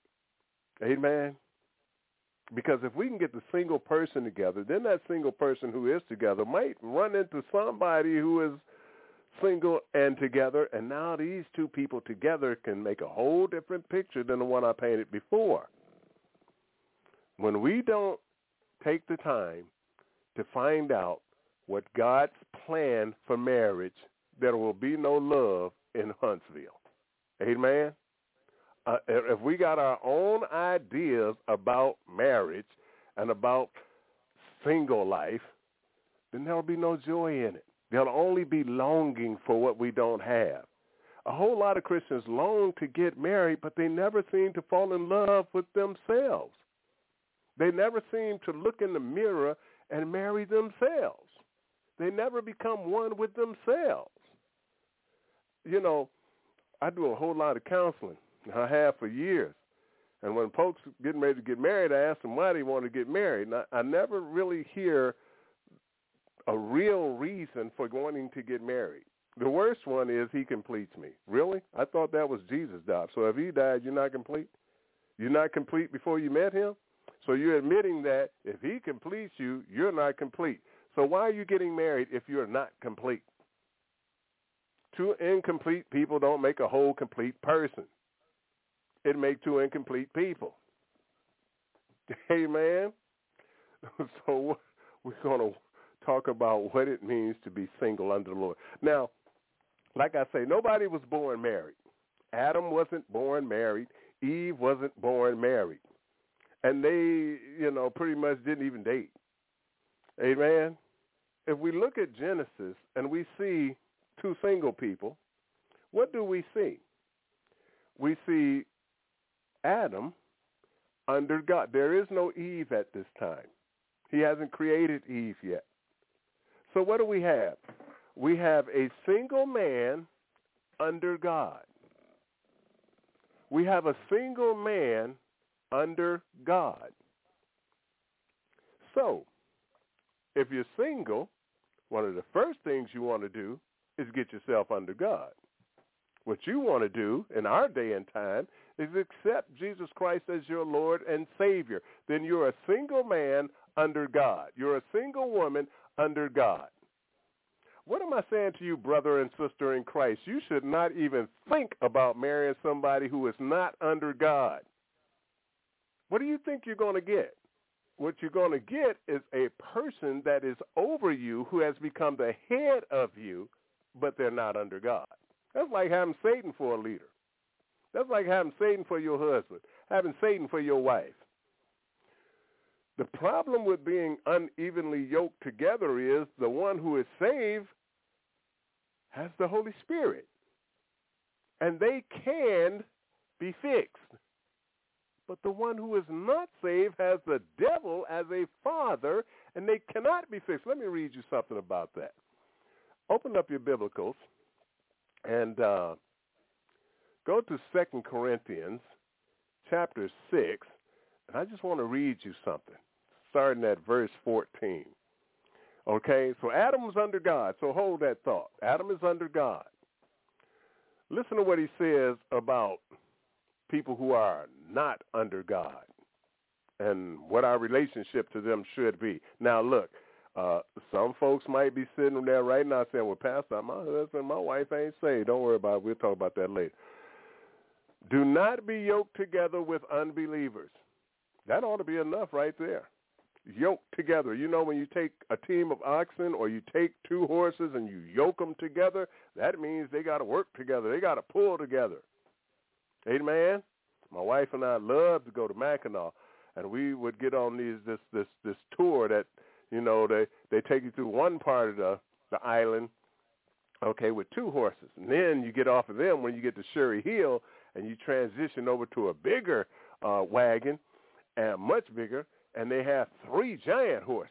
Amen. Because if we can get the single person together, then that single person who is together might run into somebody who is single and together, and now these two people together can make a whole different picture than the one I painted before. When we don't take the time to find out what God's plan for marriage, there will be no love in Huntsville. Amen? Uh, if we got our own ideas about marriage and about single life, then there will be no joy in it. There'll only be longing for what we don't have. A whole lot of Christians long to get married, but they never seem to fall in love with themselves. They never seem to look in the mirror and marry themselves. They never become one with themselves. You know, I do a whole lot of counseling. I have for years. And when folks getting ready to get married, I ask them why they want to get married. And I, I never really hear a real reason for wanting to get married. The worst one is he completes me. Really? I thought that was Jesus' job. So if he died, you're not complete? You're not complete before you met him? So you're admitting that if he completes you, you're not complete. So why are you getting married if you're not complete? Two incomplete people don't make a whole complete person. It makes two incomplete people. Amen? So we're going to talk about what it means to be single under the Lord. Now, like I say, nobody was born married. Adam wasn't born married. Eve wasn't born married. And they, you know, pretty much didn't even date. Amen? If we look at Genesis and we see two single people, what do we see? We see Adam under God. There is no Eve at this time. He hasn't created Eve yet. So what do we have? We have a single man under God. We have a single man under God. So, if you're single, one of the first things you want to do is get yourself under God. What you want to do in our day and time is accept Jesus Christ as your Lord and Savior. Then you're a single man under God. You're a single woman under God. What am I saying to you, brother and sister in Christ? You should not even think about marrying somebody who is not under God. What do you think you're going to get? What you're going to get is a person that is over you who has become the head of you, but they're not under God. That's like having Satan for a leader. That's like having Satan for your husband, having Satan for your wife. The problem with being unevenly yoked together is the one who is saved has the Holy Spirit, and they can be fixed. But the one who is not saved has the devil as a father, and they cannot be fixed. Let me read you something about that. Open up your biblicals and uh, Go to Second Corinthians chapter six, and I just want to read you something, starting at verse fourteen. Okay, so Adam was under God, so hold that thought. Adam is under God. Listen to what he says about people who are not under God and what our relationship to them should be. Now, look, uh, some folks might be sitting there right now saying, well, Pastor, my husband, my wife ain't saved. Don't worry about it. We'll talk about that later. Do not be yoked together with unbelievers. That ought to be enough right there. Yoked together. You know, when you take a team of oxen or you take two horses and you yoke them together, that means they got to work together. They got to pull together. Amen? My wife and I love to go to Mackinac, and we would get on these this this this tour that, you know, they, they take you through one part of the, the island, okay, with two horses. And then you get off of them when you get to Sherry Hill, and you transition over to a bigger uh, wagon, and much bigger, and they have three giant horses.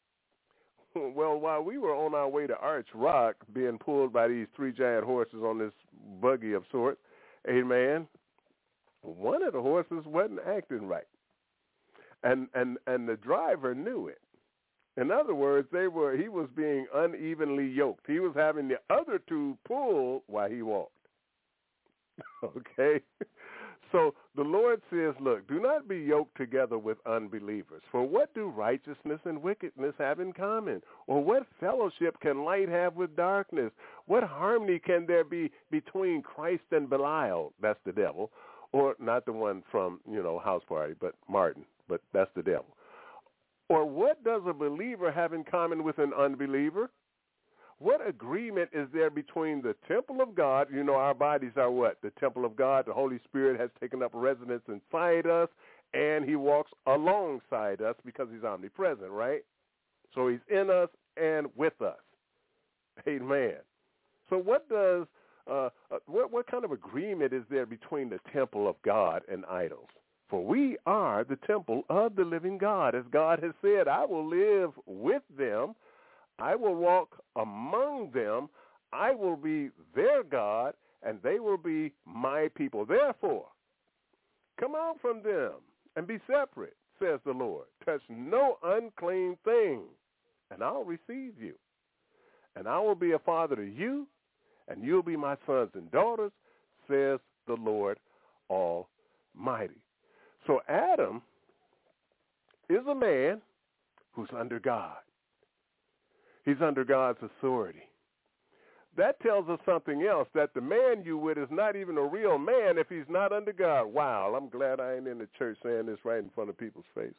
Well, while we were on our way to Arch Rock, being pulled by these three giant horses on this buggy of sorts, amen, one of the horses wasn't acting right. And and and the driver knew it. In other words, they were he was being unevenly yoked. He was having the other two pull while he walked. Okay? So the Lord says, look, do not be yoked together with unbelievers. For what do righteousness and wickedness have in common? Or what fellowship can light have with darkness? What harmony can there be between Christ and Belial? That's the devil. Or not the one from, you know, House Party, but Martin, but that's the devil. Or what does a believer have in common with an unbeliever? What agreement is there between the temple of God? You know, our bodies are what? The temple of God. The Holy Spirit has taken up residence inside us, and he walks alongside us because he's omnipresent, right? So he's in us and with us. Amen. So what does, uh, uh, what, what kind of agreement is there between the temple of God and idols? For we are the temple of the living God. As God has said, I will live with them. I will walk among them. I will be their God, and they will be my people. Therefore, come out from them and be separate, says the Lord. Touch no unclean thing, and I'll receive you. And I will be a father to you, and you'll be my sons and daughters, says the Lord Almighty. So Adam is a man who's under God. He's under God's authority. That tells us something else, that the man you with is not even a real man if he's not under God. Wow, I'm glad I ain't in the church saying this right in front of people's faces.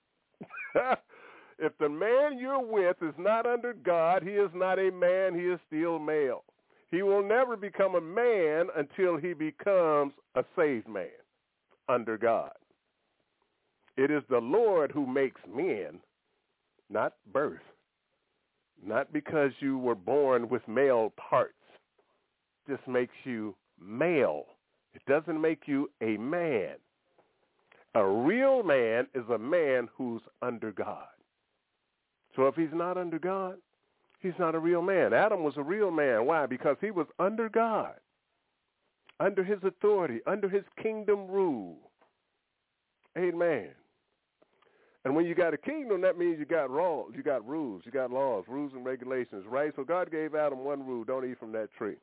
If the man you're with is not under God, he is not a man, he is still male. He will never become a man until he becomes a saved man under God. It is the Lord who makes men, not birth. Not because you were born with male parts. It just makes you male. It doesn't make you a man. A real man is a man who's under God. So if he's not under God, he's not a real man. Adam was a real man. Why? Because he was under God, under his authority, under his kingdom rule. Amen. And when you got a kingdom, that means you got laws, you got rules, you got laws, rules and regulations, right? So God gave Adam one rule: don't eat from that tree.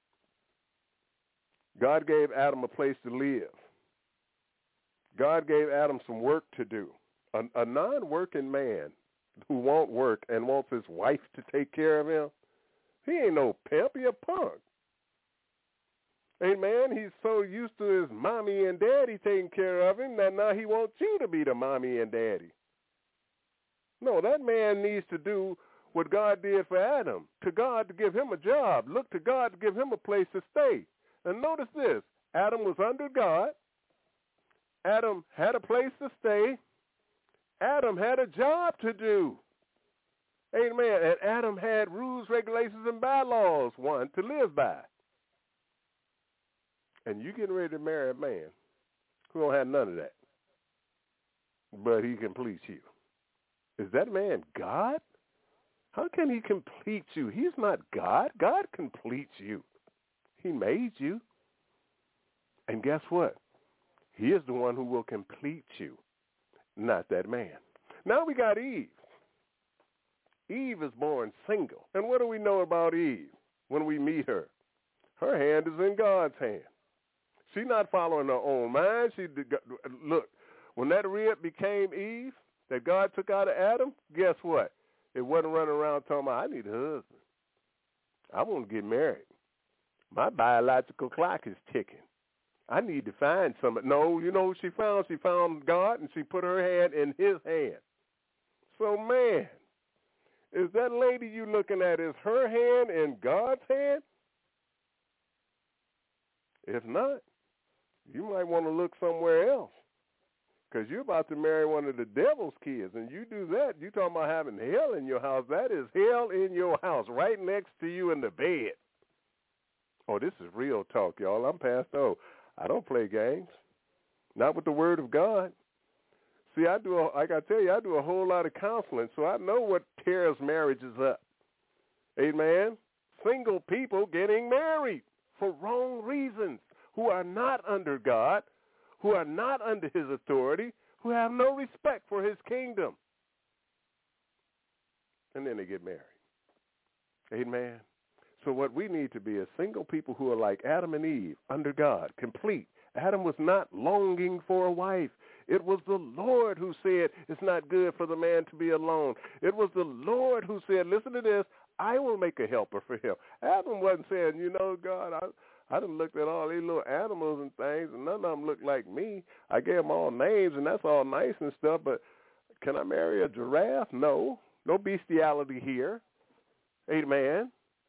God gave Adam a place to live. God gave Adam some work to do. A, a non-working man who won't work and wants his wife to take care of him, he ain't no pimp, he a punk. Amen. He's so used to his mommy and daddy taking care of him that now he wants you to be the mommy and daddy. No, that man needs to do what God did for Adam, to God to give him a job. Look to God to give him a place to stay. And notice this, Adam was under God. Adam had a place to stay. Adam had a job to do. Amen. And Adam had rules, regulations, and bylaws, one, to live by. And you getting ready to marry a man who don't have none of that, but he completes you. Is that man God? How can he complete you? He's not God. God completes you. He made you. And guess what? He is the one who will complete you, not that man. Now we got Eve. Eve is born single. And what do we know about Eve when we meet her? Her hand is in God's hand. She's not following her own mind. She Look, when that rib became Eve, that God took out of Adam, guess what? It wasn't running around talking about, I need a husband. I want to get married. My biological clock is ticking. I need to find somebody. No, you know who she found? She found God, and she put her hand in his hand. So, man, is that lady you looking at, is her hand in God's hand? If not, you might want to look somewhere else, because you're about to marry one of the devil's kids, and you do that, you're talking about having hell in your house. That is hell in your house, right next to you in the bed. Oh, this is real talk, y'all. I'm past O. I don't play games, not with the word of God. See, I do, a, like I tell you, I do a whole lot of counseling, so I know what tears marriages up. Amen? Single people getting married for wrong reasons, who are not under God, who are not under his authority, who have no respect for his kingdom. And then they get married. Amen. So what we need to be is single people who are like Adam and Eve, under God, complete. Adam was not longing for a wife. It was the Lord who said it's not good for the man to be alone. It was the Lord who said, listen to this, I will make a helper for him. Adam wasn't saying, you know, God, I, I done looked at all these little animals and things, and none of them look like me. I gave them all names, and that's all nice and stuff, but can I marry a giraffe? No. No bestiality here. Amen.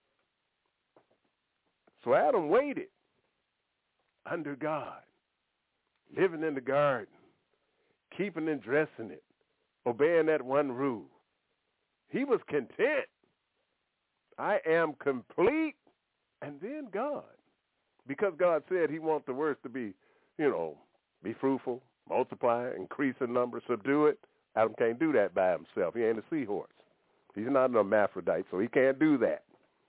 So Adam waited under God, living in the garden, keeping and dressing it, obeying that one rule. He was content. I am complete. And then God, because God said he wants the words to be, you know, be fruitful, multiply, increase in number, subdue it. Adam can't do that by himself. He ain't a seahorse. He's not an hermaphrodite, so he can't do that.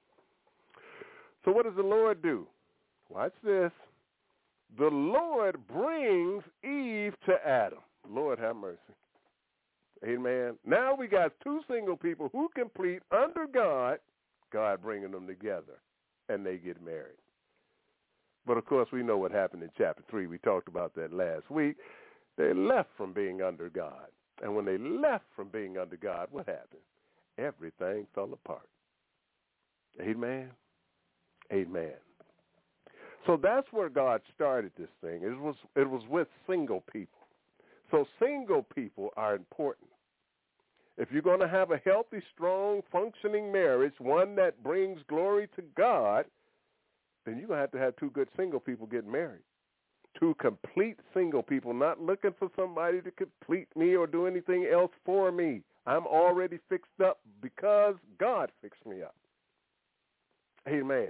So what does the Lord do? Watch this. The Lord brings Eve to Adam. Lord have mercy. Amen. Now we got two single people who complete under God, God bringing them together, and they get married. But, of course, we know what happened in chapter three. We talked about that last week. They left from being under God. And when they left from being under God, what happened? Everything fell apart. Amen. Amen. So that's where God started this thing. It was it was with single people. So single people are important. If you're going to have a healthy, strong, functioning marriage, one that brings glory to God, then you're going to have to have two good single people getting married. Two complete single people, not looking for somebody to complete me or do anything else for me. I'm already fixed up because God fixed me up. Amen.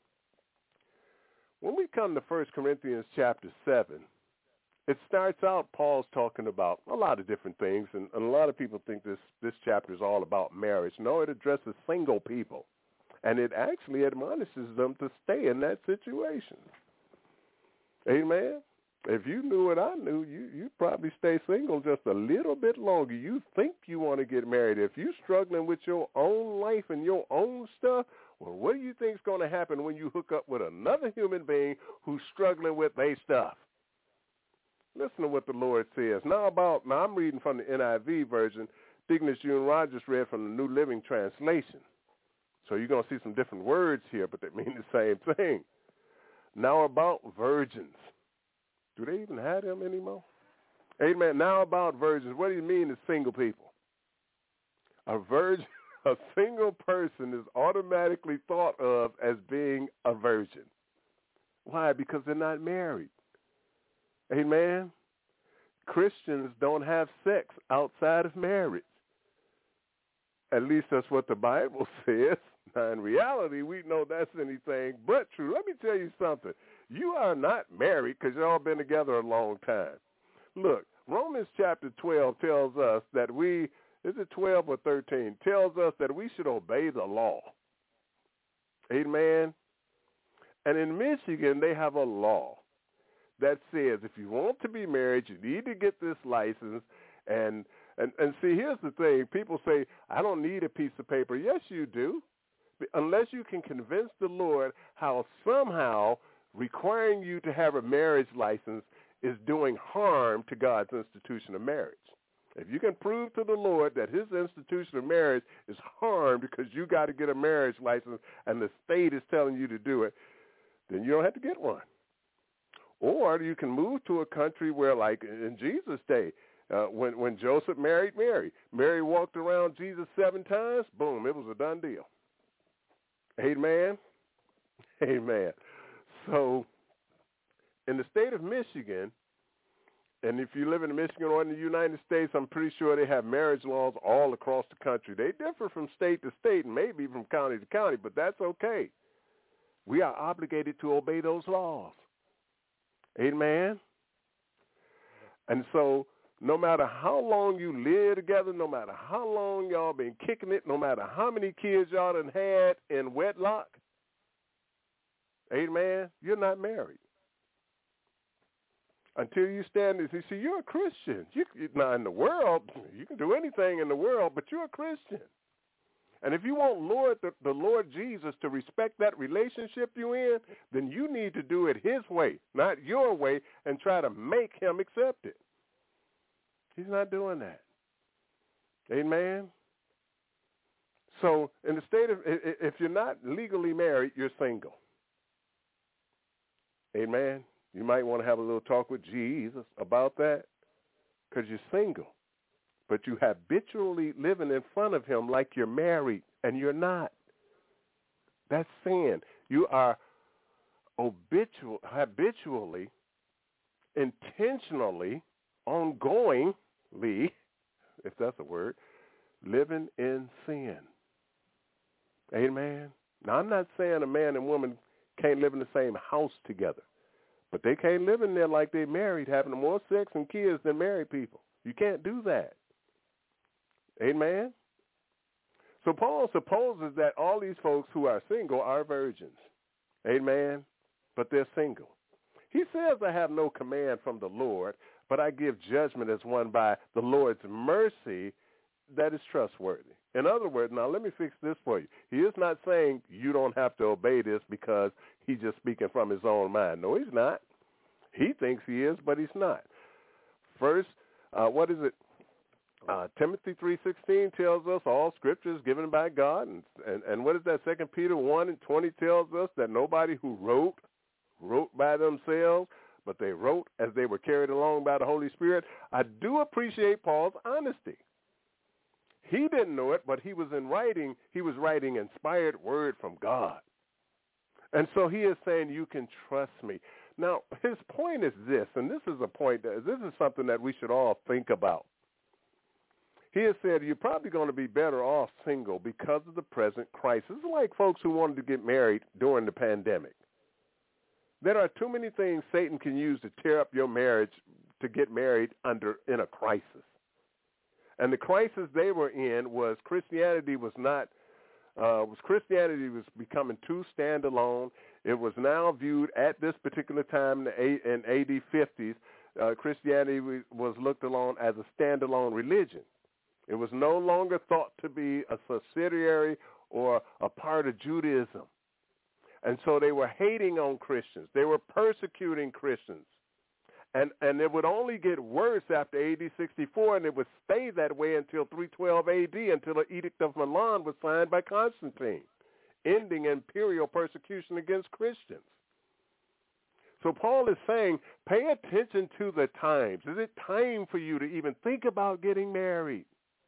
When we come to First Corinthians chapter seven, it starts out, Paul's talking about a lot of different things, and, and a lot of people think this, this chapter is all about marriage. No, it addresses single people, and it actually admonishes them to stay in that situation. Amen? If you knew what I knew, you, you'd probably stay single just a little bit longer. You think you want to get married. If you're struggling with your own life and your own stuff, well, what do you think is going to happen when you hook up with another human being who's struggling with their stuff? Listen to what the Lord says. Now about, now I'm reading from the N I V version. Dignus June Rogers read from the New Living Translation. So you're going to see some different words here, but they mean the same thing. Now about virgins. Do they even have them anymore? Amen. Now about virgins. What do you mean as single people? A virgin, a single person is automatically thought of as being a virgin. Why? Because they're not married. Amen. Christians don't have sex outside of marriage. At least that's what the Bible says. Now, in reality, we know that's anything but true. Let me tell you something. You are not married because you've all been together a long time. Look, Romans chapter twelve tells us that we, is it twelve or thirteen, tells us that we should obey the law. Amen. And in Michigan, they have a law that says if you want to be married, you need to get this license. And, and, and see, here's the thing. People say, I don't need a piece of paper. Yes, you do. Unless you can convince the Lord how somehow requiring you to have a marriage license is doing harm to God's institution of marriage. If you can prove to the Lord that his institution of marriage is harmed because you got to get a marriage license and the state is telling you to do it, then you don't have to get one. Or you can move to a country where, like in Jesus' day, uh, when, when Joseph married Mary, Mary walked around Jesus seven times, boom, it was a done deal. Amen? Amen. So in the state of Michigan, and if you live in Michigan or in the United States, I'm pretty sure they have marriage laws all across the country. They differ from state to state and maybe from county to county, but that's okay. We are obligated to obey those laws. Amen? And so no matter how long you live together, no matter how long y'all been kicking it, no matter how many kids y'all done had in wedlock, amen, you're not married. Until you stand and you see, you're a Christian. You, now, in the world, you can do anything in the world, but you're a Christian. And if you want Lord, the, the Lord Jesus to respect that relationship you're in, then you need to do it his way, not your way, and try to make him accept it. He's not doing that. Amen? So in the state of, if you're not legally married, you're single. Amen? You might want to have a little talk with Jesus about that because you're single. But you habitually living in front of him like you're married, and you're not. That's sin. You are habitual, habitually, intentionally, ongoingly, if that's a word, living in sin. Amen? Now, I'm not saying a man and woman can't live in the same house together, but they can't live in there like they're married, having more sex and kids than married people. You can't do that. Amen? So Paul supposes that all these folks who are single are virgins. Amen? But they're single. He says, I have no command from the Lord, but I give judgment as one by the Lord's mercy that is trustworthy. In other words, now let me fix this for you. He is not saying you don't have to obey this because he's just speaking from his own mind. No, he's not. He thinks he is, but he's not. First, uh, what is it? Uh, Timothy three sixteen tells us all scripture is given by God. And, and, and what is that? Second Peter one and twenty tells us that nobody who wrote, wrote by themselves, but they wrote as they were carried along by the Holy Spirit. I do appreciate Paul's honesty. He didn't know it, but he was in writing. He was writing inspired word from God. And so he is saying, you can trust me. Now, his point is this, and this is a point, that this is something that we should all think about. He has said you're probably going to be better off single because of the present crisis. It's like folks who wanted to get married during the pandemic. There are too many things Satan can use to tear up your marriage to get married under in a crisis. And the crisis they were in was Christianity was not, uh, was Christianity was becoming too standalone. It was now viewed at this particular time in the A, in A D fifties, uh, Christianity was looked upon as a standalone religion. It was no longer thought to be a subsidiary or a part of Judaism. And so they were hating on Christians. They were persecuting Christians. And and it would only get worse after A D sixty-four, and it would stay that way until three twelve A D, until the Edict of Milan was signed by Constantine, ending imperial persecution against Christians. So Paul is saying, pay attention to the times. Is it time for you to even think about getting married?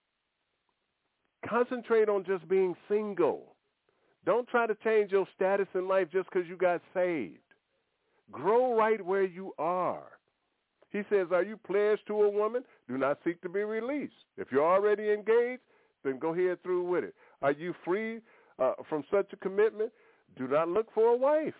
Concentrate on just being single. Don't try to change your status in life just because you got saved. Grow right where you are. He says, are you pledged to a woman? Do not seek to be released. If you're already engaged, then go ahead through with it. Are you free uh, from such a commitment? Do not look for a wife.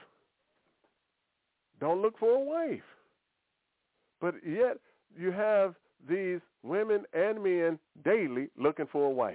Don't look for a wife. But yet you have these women and men daily looking for a wife.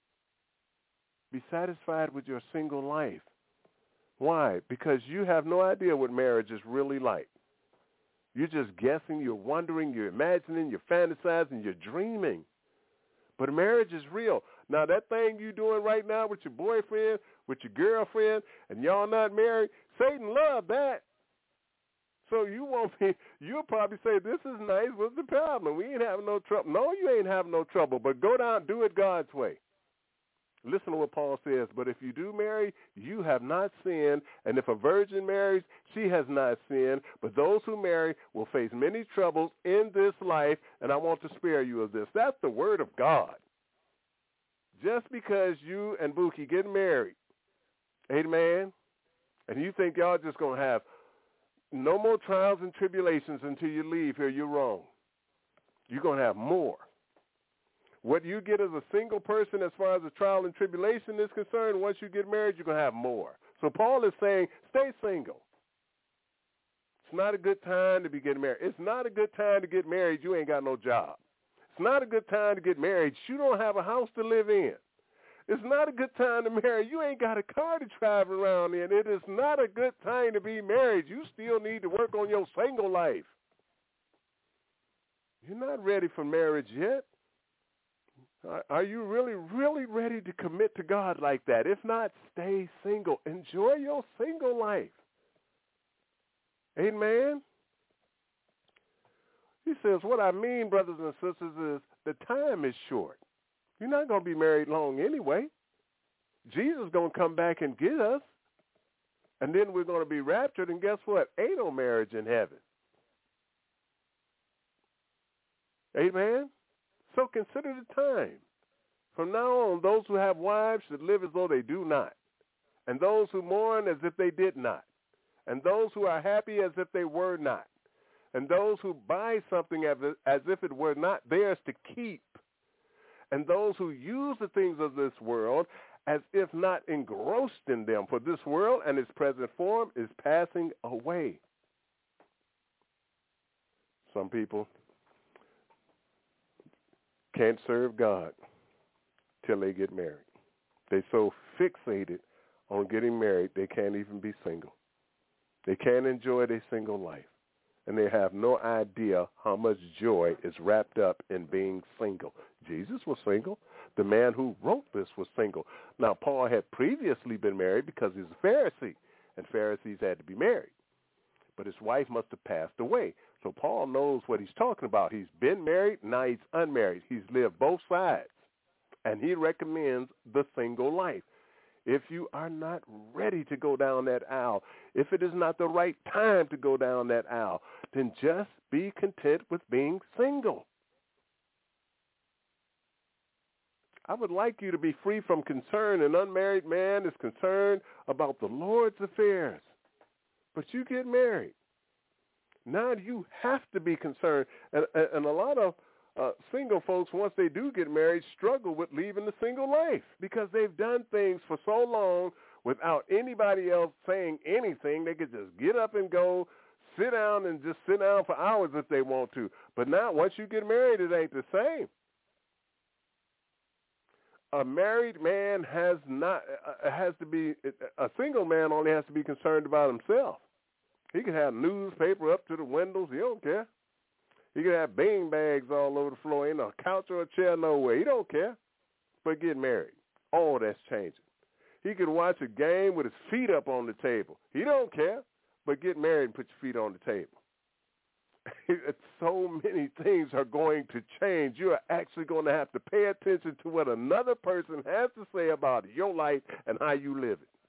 Be satisfied with your single life. Why? Because you have no idea what marriage is really like. You're just guessing, you're wondering, you're imagining, you're fantasizing, you're dreaming. But marriage is real. Now, that thing you doing right now with your boyfriend, with your girlfriend, and y'all not married, Satan loved that. So you won't be, you'll probably say, this is nice, what's the problem? We ain't having no trouble. No, you ain't having no trouble, but go down, do it God's way. Listen to what Paul says, but if you do marry, you have not sinned, and if a virgin marries, she has not sinned, but those who marry will face many troubles in this life, and I want to spare you of this. That's the word of God. Just because you and Buki get married, amen, and you think y'all just going to have no more trials and tribulations until you leave here, you're wrong. You're going to have more. What you get as a single person as far as the trial and tribulation is concerned, once you get married, you're going to have more. So Paul is saying, stay single. It's not a good time to be getting married. It's not a good time to get married. You ain't got no job. It's not a good time to get married. You don't have a house to live in. It's not a good time to marry. You ain't got a car to drive around in. It is not a good time to be married. You still need to work on your single life. You're not ready for marriage yet. Are you really, really ready to commit to God like that? If not, stay single. Enjoy your single life. Amen? He says, what I mean, brothers and sisters, is the time is short. You're not going to be married long anyway. Jesus is going to come back and get us, and then we're going to be raptured, and guess what? Ain't no marriage in heaven. Amen? So consider the time. From now on, those who have wives should live as though they do not, and those who mourn as if they did not, and those who are happy as if they were not, and those who buy something as if it were not theirs to keep, and those who use the things of this world as if not engrossed in them, for this world and its present form is passing away. Some people can't serve God till they get married. They're so fixated on getting married, they can't even be single. They can't enjoy their single life. And they have no idea how much joy is wrapped up in being single. Jesus was single. The man who wrote this was single. Now, Paul had previously been married because he's a Pharisee, and Pharisees had to be married. But his wife must have passed away. So Paul knows what he's talking about. He's been married, now he's unmarried. He's lived both sides, and he recommends the single life. If you are not ready to go down that aisle, if it is not the right time to go down that aisle, then just be content with being single. I would like you to be free from concern. An unmarried man is concerned about the Lord's affairs. But you get married. Now you have to be concerned. And, and a lot of uh, single folks, once they do get married, struggle with leaving the single life because they've done things for so long without anybody else saying anything. They could just get up and go, sit down and just sit down for hours if they want to. But now once you get married, it ain't the same. A married man has not uh, has to be a single man only has to be concerned about himself. He can have newspaper up to the windows. He don't care. He can have bean bags all over the floor. Ain't no couch or a chair nowhere. He don't care. But get married. All that's changing. He can watch a game with his feet up on the table. He don't care. But get married and put your feet on the table. So many things are going to change. You are actually going to have to pay attention to what another person has to say about your life and how you live it.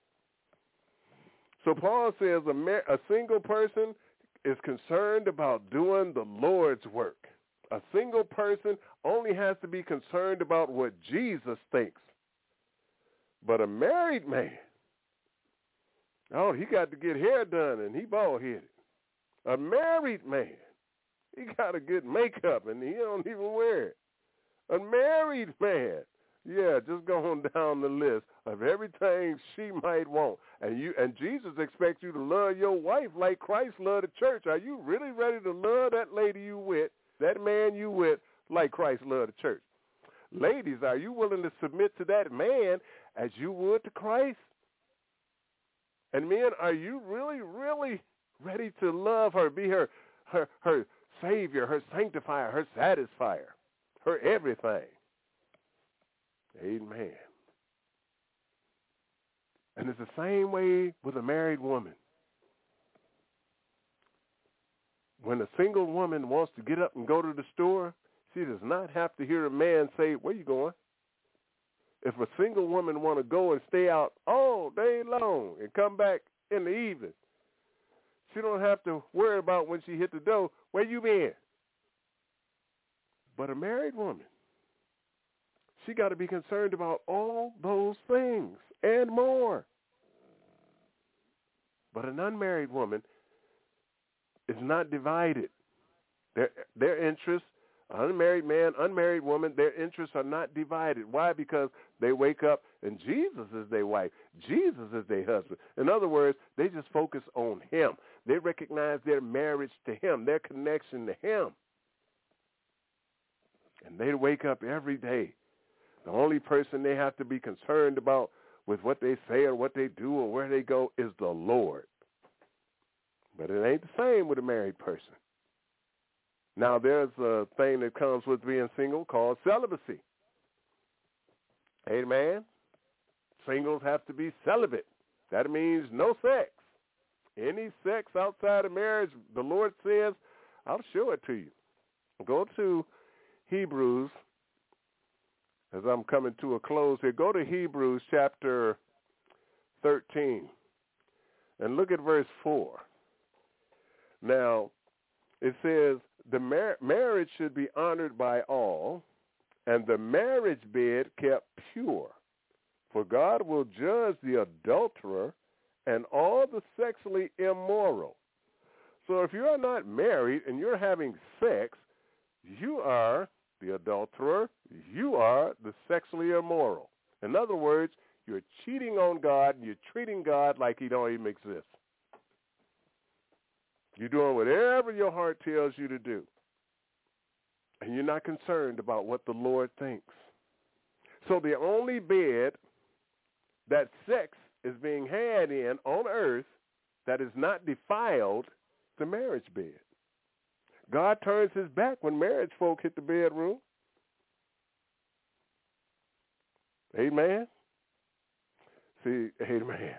So Paul says a, mar- a single person is concerned about doing the Lord's work. A single person only has to be concerned about what Jesus thinks. But a married man, oh, he got to get hair done and he bald-headed. A married man, he got to get makeup and he don't even wear it. A married man, yeah, just going down the list of everything she might want. And you and Jesus expects you to love your wife like Christ loved the church. Are you really ready to love that lady you with, that man you with, like Christ loved the church? Ladies, are you willing to submit to that man as you would to Christ? And men, are you really, really ready to love her, be her her, her Savior, her sanctifier, her satisfier, her everything. Amen. And it's the same way with a married woman. When a single woman wants to get up and go to the store, she does not have to hear a man say, where you going? If a single woman want to go and stay out all day long and come back in the evening, she don't have to worry about when she hit the door, where you been? But a married woman, she got to be concerned about all those things and more. But an unmarried woman is not divided. Their, their interests, unmarried man, unmarried woman, their interests are not divided. Why? Because they wake up and Jesus is their wife. Jesus is their husband. In other words, they just focus on him. They recognize their marriage to him, their connection to him. And they wake up every day. The only person they have to be concerned about with what they say or what they do or where they go is the Lord. But it ain't the same with a married person. Now, there's a thing that comes with being single called celibacy. Amen. Singles have to be celibate. That means no sex. Any sex outside of marriage, the Lord says, I'll show it to you. Go to Hebrews, as I'm coming to a close here. Go to Hebrews chapter thirteen and look at verse four. Now, it says, the mar- marriage should be honored by all, and the marriage bed kept pure. For God will judge the adulterer and all the sexually immoral. So if you are not married and you're having sex, you are the adulterer, you are the sexually immoral. In other words, you're cheating on God and you're treating God like he don't even exist. You're doing whatever your heart tells you to do. And you're not concerned about what the Lord thinks. So the only bed that sex is being had in on earth that is not defiled, the marriage bed. God turns his back when marriage folk hit the bedroom. Amen. See, amen.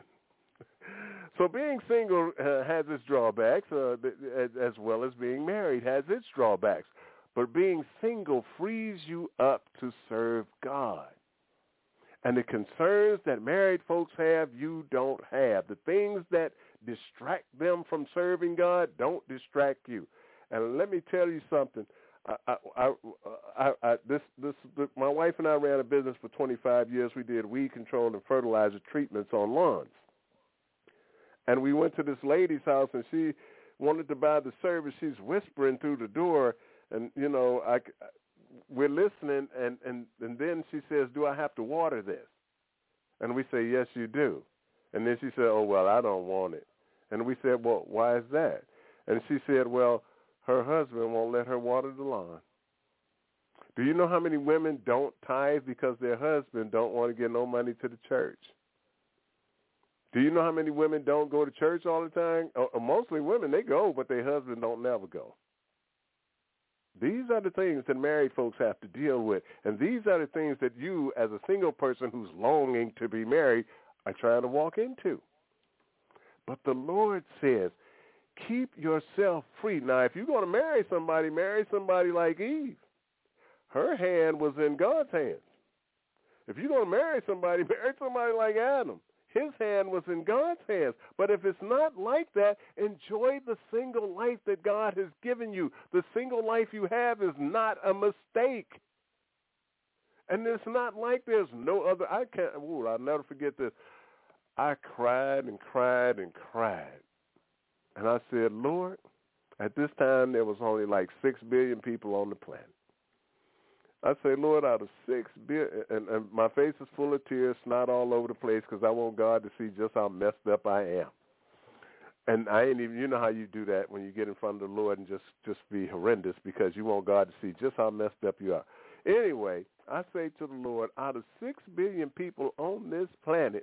So being single uh, has its drawbacks, uh, as well as being married has its drawbacks. But being single frees you up to serve God. And the concerns that married folks have, you don't have. The things that distract them from serving God don't distract you. And let me tell you something. I, I, I, I, I, this, this, my wife and I ran a business for twenty-five years. We did weed control and fertilizer treatments on lawns. And we went to this lady's house, and she wanted to buy the service. She's whispering through the door, and, you know, I, we're listening, and, and, and then she says, do I have to water this? And we say, yes, you do. And then she said, oh, well, I don't want it. And we said, well, why is that? And she said, well, her husband won't let her water the lawn. Do you know how many women don't tithe because their husband don't want to give no money to the church? Do you know how many women don't go to church all the time? Uh, mostly women, they go, but their husband don't never go. These are the things that married folks have to deal with. And these are the things that you, as a single person who's longing to be married, are trying to walk into. But the Lord says, keep yourself free. Now, if you're going to marry somebody, marry somebody like Eve. Her hand was in God's hands. If you're going to marry somebody, marry somebody like Adam. His hand was in God's hands. But if it's not like that, enjoy the single life that God has given you. The single life you have is not a mistake. And it's not like there's no other. I can't, ooh, I'll never forget this. I cried and cried and cried. And I said, Lord, at this time there was only like six billion people on the planet. I say, Lord, out of six billion, and, and my face is full of tears, snot all over the place, because I want God to see just how messed up I am. And I ain't even, you know how you do that when you get in front of the Lord and just, just be horrendous, because you want God to see just how messed up you are. Anyway, I say to the Lord, out of six billion people on this planet,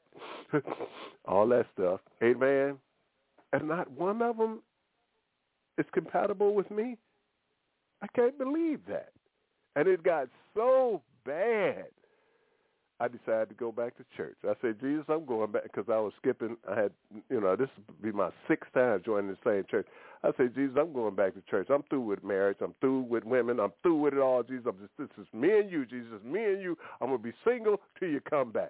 all that stuff, amen, and not one of them is compatible with me? I can't believe that. And it got so bad, I decided to go back to church. I said, Jesus, I'm going back, because I was skipping. I had, you know, this would be my sixth time joining the same church. I said, Jesus, I'm going back to church. I'm through with marriage. I'm through with women. I'm through with it all, Jesus. I'm just, this is me and you, Jesus, me and you. I'm going to be single till you come back.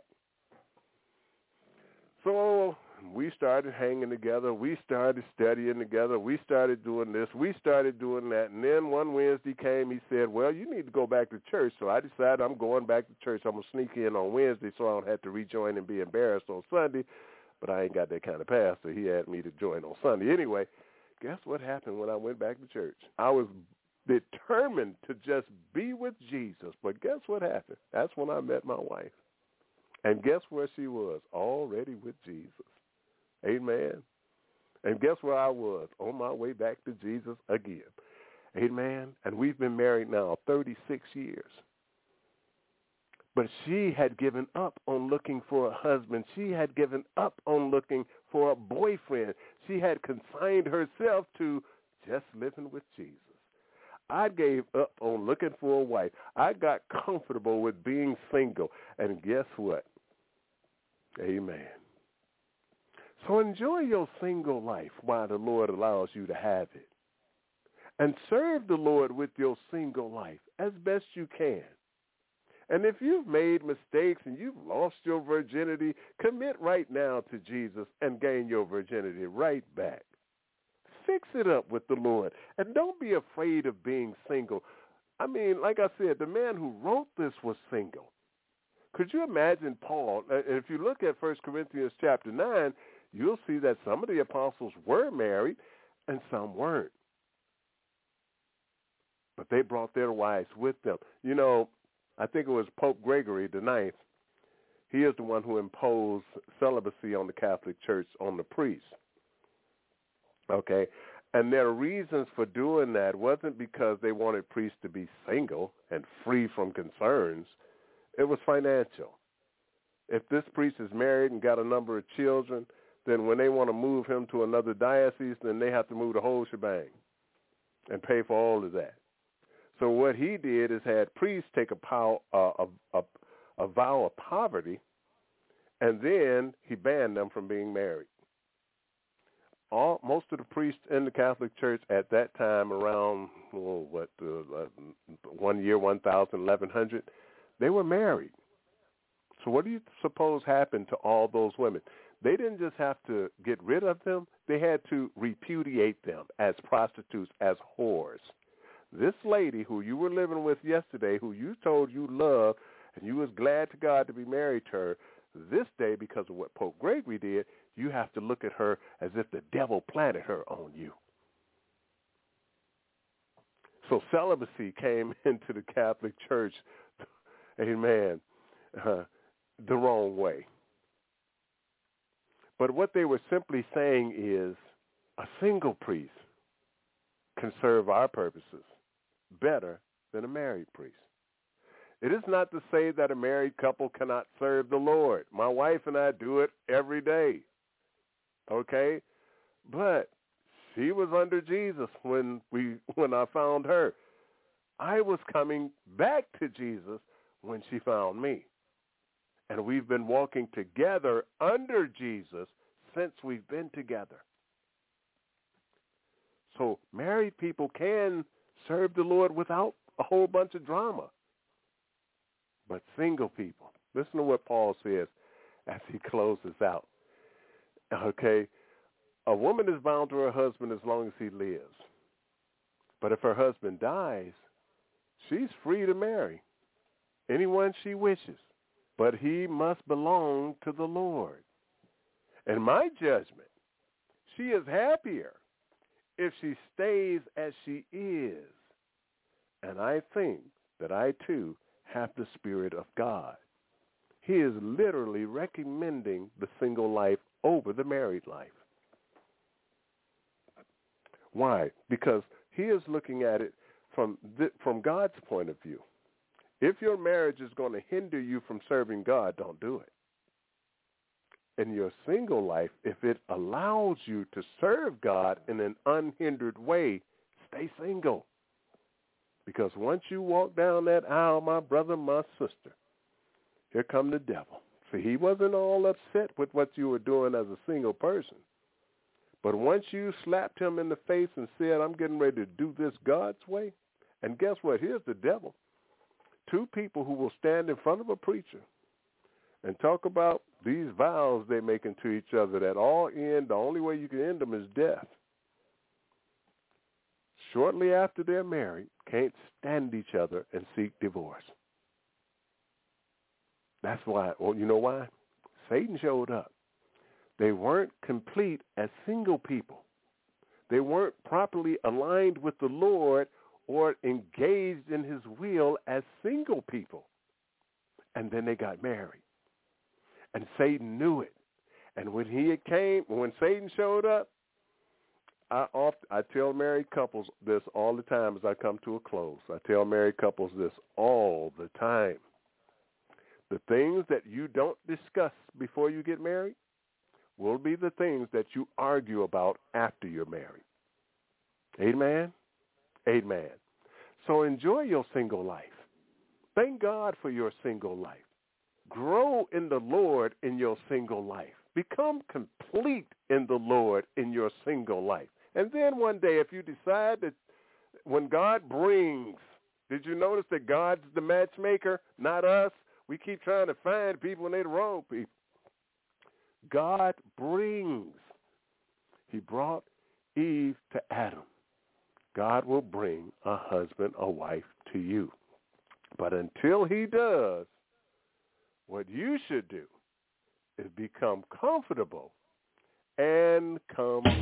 So we started hanging together. We started studying together. We started doing this. We started doing that. And then one Wednesday came, he said, well, you need to go back to church. So I decided I'm going back to church. I'm going to sneak in on Wednesday so I don't have to rejoin and be embarrassed on Sunday. But I ain't got that kind of pastor. He had me to join on Sunday. Anyway, guess what happened when I went back to church? I was determined to just be with Jesus. But guess what happened? That's when I met my wife. And guess where she was? Already with Jesus. Amen. And guess where I was? On my way back to Jesus again. Amen. And we've been married now thirty-six years. But she had given up on looking for a husband. She had given up on looking for a boyfriend. She had consigned herself to just living with Jesus. I gave up on looking for a wife. I got comfortable with being single. And guess what? Amen. So enjoy your single life while the Lord allows you to have it. And serve the Lord with your single life as best you can. And if you've made mistakes and you've lost your virginity, commit right now to Jesus and gain your virginity right back. Fix it up with the Lord. And don't be afraid of being single. I mean, like I said, the man who wrote this was single. Could you imagine Paul? And if you look at First Corinthians chapter nine, you'll see that some of the apostles were married and some weren't. But they brought their wives with them. You know, I think it was Pope Gregory the Ninth. He is the one who imposed celibacy on the Catholic Church, on the priests. Okay? And their reasons for doing that wasn't because they wanted priests to be single and free from concerns. It was financial. If this priest is married and got a number of children, then when they want to move him to another diocese, then they have to move the whole shebang and pay for all of that. So what he did is had priests take a, pow, uh, a, a, a vow of poverty, and then he banned them from being married. All, most of the priests in the Catholic Church at that time, around oh, what uh, one year, one thousand, eleven hundred, they were married. So what do you suppose happened to all those women? They didn't just have to get rid of them; they had to repudiate them as prostitutes, as whores. This lady who you were living with yesterday, who you told you loved, and you was glad to God to be married to her, this day, because of what Pope Gregory did, you have to look at her as if the devil planted her on you. So celibacy came into the Catholic Church, amen, uh, the wrong way. But what they were simply saying is a single priest can serve our purposes better than a married priest. It is not to say that a married couple cannot serve the Lord. My wife and I do it every day, okay? But she was under Jesus when we when I found her. I was coming back to Jesus when she found me. And we've been walking together under Jesus since we've been together. So married people can serve the Lord without a whole bunch of drama. But single people, listen to what Paul says as he closes out. Okay, a woman is bound to her husband as long as he lives. But if her husband dies, she's free to marry anyone she wishes. But he must belong to the Lord. In my judgment, she is happier if she stays as she is. And I think that I, too, have the Spirit of God. He is literally recommending the single life over the married life. Why? Because he is looking at it from th- from God's point of view. If your marriage is going to hinder you from serving God, don't do it. in your single life, if it allows you to serve God in an unhindered way, stay single. Because once you walk down that aisle, my brother, my sister, here come the devil. See, he wasn't all upset with what you were doing as a single person. But once you slapped him in the face and said, I'm getting ready to do this God's way, and guess what? Here's the devil. Two people who will stand in front of a preacher and talk about these vows they're making to each other that all end, the only way you can end them is death. Shortly after they're married, can't stand each other and seek divorce. That's why, well, you know why? Satan showed up. They weren't complete as single people. They weren't properly aligned with the Lord or engaged in his will as single people. And then they got married. And Satan knew it. And when he came, when Satan showed up, I oft, I tell married couples this all the time as I come to a close. I tell married couples this all the time. The things that you don't discuss before you get married will be the things that you argue about after you're married. Amen? Amen. So enjoy your single life. Thank God for your single life. Grow in the Lord in your single life. Become complete in the Lord in your single life. And then one day, if you decide that when God brings, did you notice that God's the matchmaker, not us? We keep trying to find people and they're the wrong people. God brings. He brought Eve to Adam. God will bring a husband, a wife to you. But until he does, what you should do is become comfortable and complete.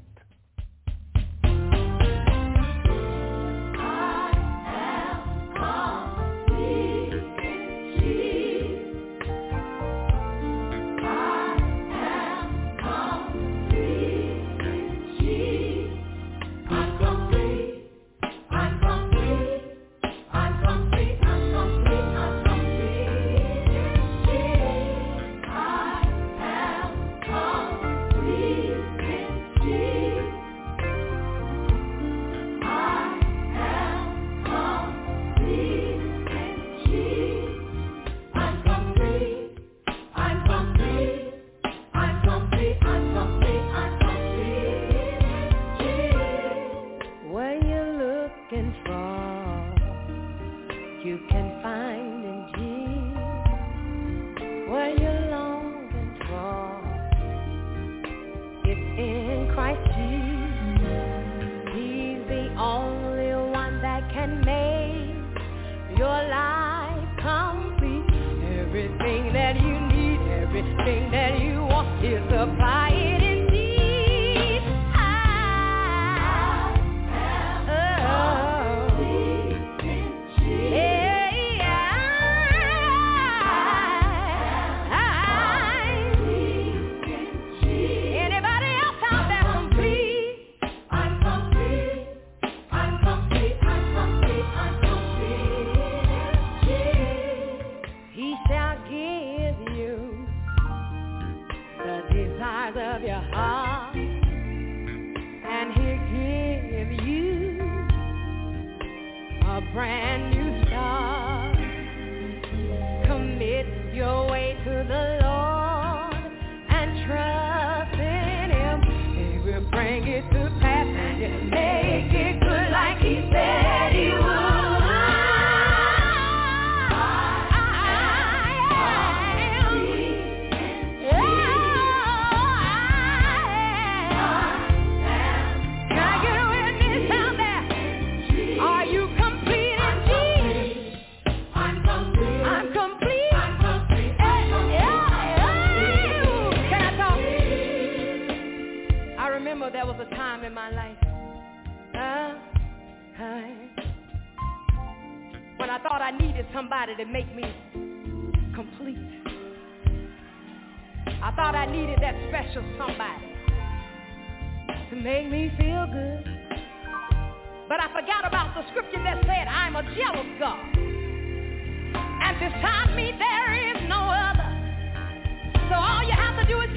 To make me complete. I thought I needed that special somebody to make me feel good. But I forgot about the scripture that said, I'm a jealous God. And beside me there is no other. So all you have to do is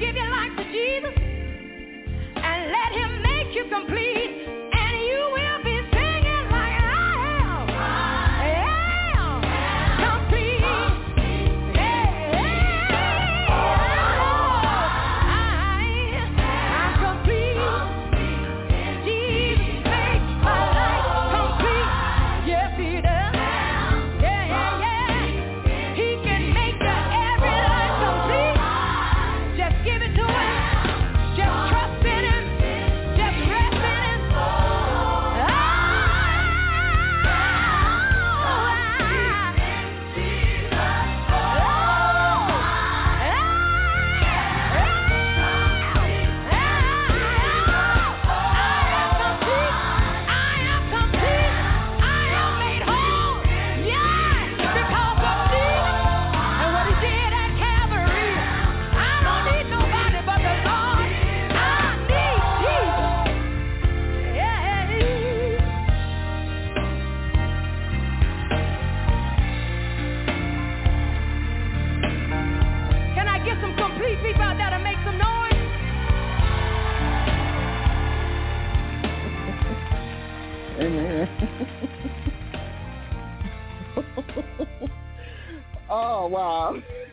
Oh, wow.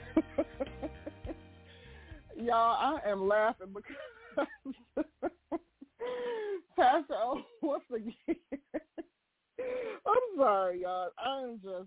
Y'all, I am laughing because Pastor O, once again, I'm sorry, y'all. I am just,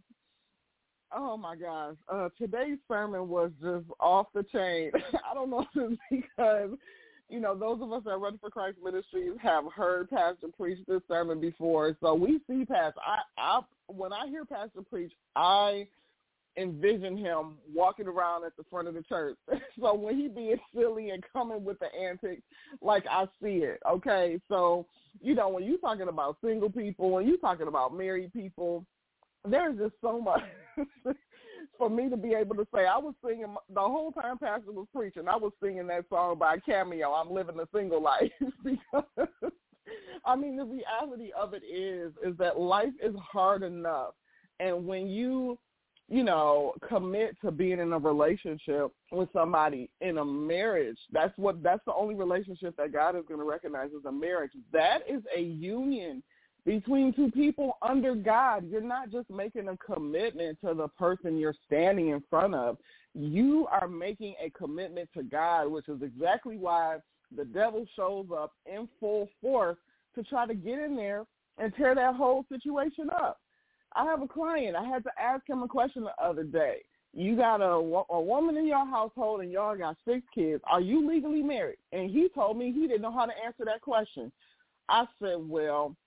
oh, my gosh. Uh, today's sermon was just off the chain. I don't know if it's because, you know, those of us that Run for Christ Ministries have heard Pastor preach this sermon before. So we see Pastor. I, I, when I hear Pastor preach, I envision him walking around at the front of the church. So when he being silly and coming with the antics, like I see it, okay? So, you know, when you're talking about single people, when you're talking about married people, there's just so much for me to be able to say. I was singing the whole time Pastor was preaching. I was singing that song by Cameo, I'm Living a Single Life, because, I mean, the reality of it is, is that life is hard enough. And when you, you know, commit to being in a relationship with somebody in a marriage, that's what, that's the only relationship that God is going to recognize as a marriage. That is a union between two people under God. You're not just making a commitment to the person you're standing in front of. You are making a commitment to God, which is exactly why the devil shows up in full force to try to get in there and tear that whole situation up. I have a client. I had to ask him a question the other day. You got a, a woman in your household and y'all got six kids. Are you legally married? And he told me he didn't know how to answer that question. I said, well,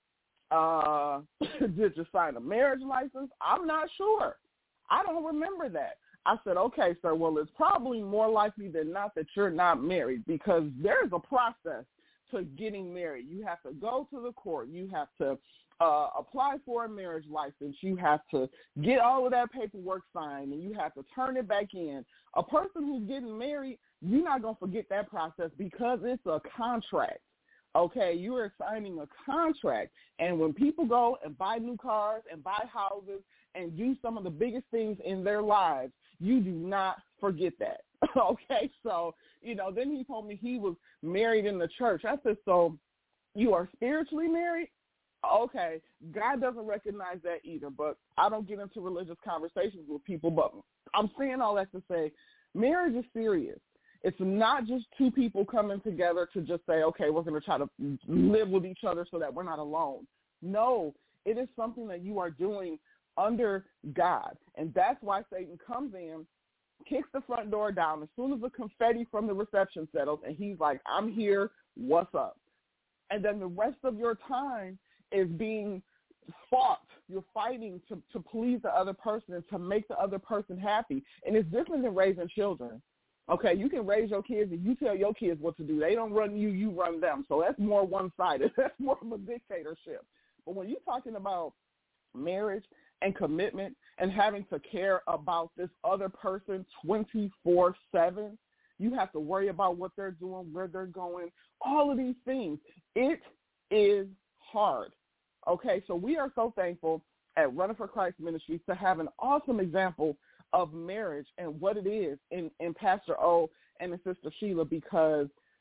uh, did you sign a marriage license? I'm not sure. I don't remember that. I said, okay, sir, well, it's probably more likely than not that you're not married, because there's a process to getting married. You have to go to the court. You have to uh, apply for a marriage license. You have to get all of that paperwork signed, and you have to turn it back in. A person who's getting married, you're not going to forget that process because it's a contract. Okay, you are signing a contract, and when people go and buy new cars and buy houses and do some of the biggest things in their lives, you do not forget that. Okay, so, you know, then he told me he was married in the church. I said, so you are spiritually married? Okay, God doesn't recognize that either, but I don't get into religious conversations with people, but I'm saying all that to say marriage is serious. It's not just two people coming together to just say, okay, we're going to try to live with each other so that we're not alone. No, it is something that you are doing under God. And that's why Satan comes in, kicks the front door down as soon as the confetti from the reception settles, and he's like, I'm here, what's up? And then the rest of your time is being fought. You're fighting to, to please the other person and to make the other person happy. And it's different than raising children. Okay, you can raise your kids and you tell your kids what to do. They don't run you, you run them. So that's more one-sided. That's more of a dictatorship. But when you're talking about marriage and commitment and having to care about this other person twenty-four seven, you have to worry about what they're doing, where they're going, all of these things. It is hard. Okay, so we are so thankful at Running for Christ Ministries to have an awesome example of marriage and what it is in, in Pastor O and in Sister Sheila, because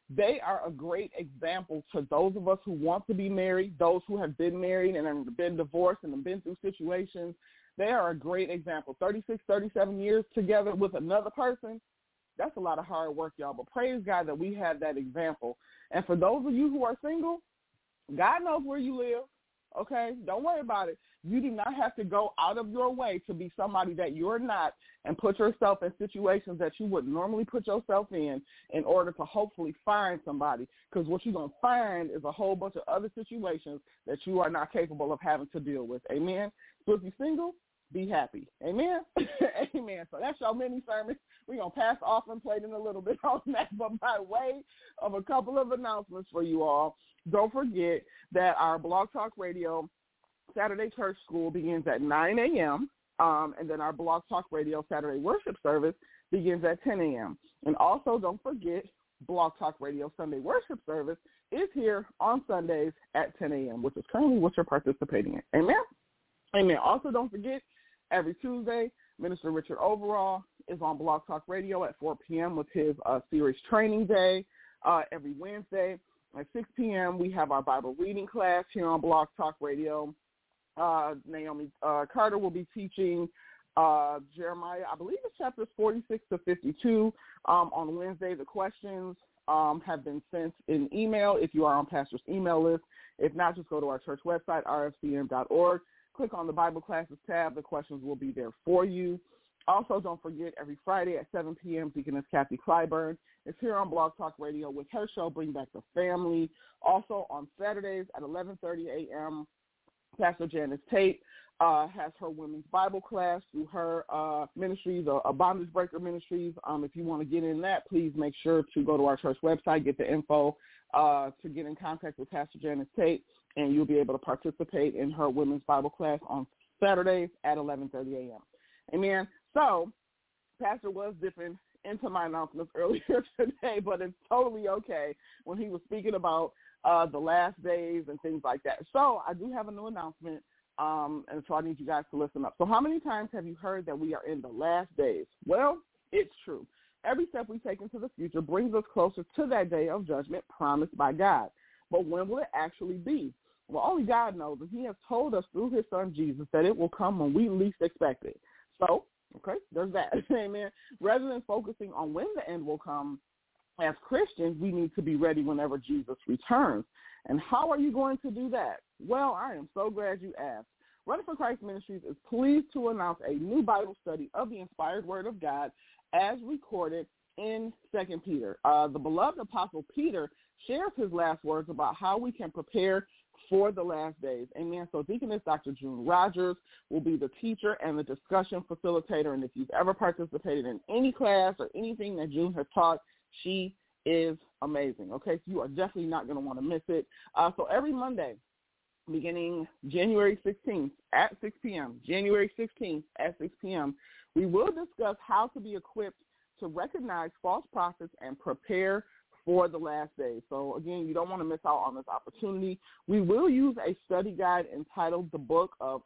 They are a great example to those of us who want to be married, those who have been married and have been divorced and have been through situations. They are a great example. thirty-six, thirty-seven years together with another person, that's a lot of hard work, y'all. But praise God that we have that example. And for those of you who are single, God knows where you live, okay? Don't worry about it. You do not have to go out of your way to be somebody that you're not and put yourself in situations that you would normally put yourself in in order to hopefully find somebody, because what you're going to find is a whole bunch of other situations that you are not capable of having to deal with. Amen? So if you're single, be happy. Amen? Amen. So that's your mini sermon. We're going to pass off and play in a little bit on that, but by way of a couple of announcements for you all, don't forget that our Blog Talk Radio Saturday Church School begins at nine a.m., um, and then our Blog Talk Radio Saturday Worship Service begins at ten a.m. And also don't forget Blog Talk Radio Sunday Worship Service is here on Sundays at ten a.m., which is currently what you're participating in. Amen? Amen. Also don't forget, every Tuesday, Minister Richard Overall is on Blog Talk Radio at four p.m. with his uh, series Training Day. Uh, every Wednesday at six p.m., we have our Bible reading class here on Blog Talk Radio. Uh, Naomi uh, Carter will be teaching uh, Jeremiah, I believe it's chapters forty-six to fifty-two. Um, on Wednesday, the questions um, have been sent in email if you are on Pastor's email list. If not, just go to our church website, r f c m dot org. Click on the Bible Classes tab. The questions will be there for you. Also, don't forget, every Friday at seven p.m., Deaconess Kathy Clyburn is here on Blog Talk Radio with her show, Bring Back the Family. Also, on Saturdays at eleven thirty a.m., Pastor Janice Tate uh, has her women's Bible class through her uh, ministries, uh, Bondage Breaker Ministries. Um, if you want to get in that, please make sure to go to our church website, get the info uh, to get in contact with Pastor Janice Tate, and you'll be able to participate in her women's Bible class on Saturdays at eleven thirty a.m. Amen. So, Pastor was dipping into my announcements earlier today, but it's totally okay when he was speaking about uh, the last days and things like that. So, I do have a new announcement, um, and so I need you guys to listen up. So, how many times have you heard that we are in the last days? Well, it's true. Every step we take into the future brings us closer to that day of judgment promised by God. But when will it actually be? Well, only God knows, and he has told us through his son Jesus that it will come when we least expect it. So, okay, there's that. Amen. Rather than focusing on when the end will come, as Christians, we need to be ready whenever Jesus returns. And how are you going to do that? Well, I am so glad you asked. Running for Christ Ministries is pleased to announce a new Bible study of the inspired Word of God as recorded in Second Peter. Uh, the beloved Apostle Peter shares his last words about how we can prepare for the last days. Amen. So Deaconess Doctor June Rogers will be the teacher and the discussion facilitator. And if you've ever participated in any class or anything that June has taught, she is amazing. Okay, so you are definitely not going to want to miss it. Uh, so every Monday, beginning January sixteenth at six p.m., January sixteenth at six p.m., we will discuss how to be equipped to recognize false prophets and prepare for the last days. So, again, you don't want to miss out on this opportunity. We will use a study guide entitled The Book of,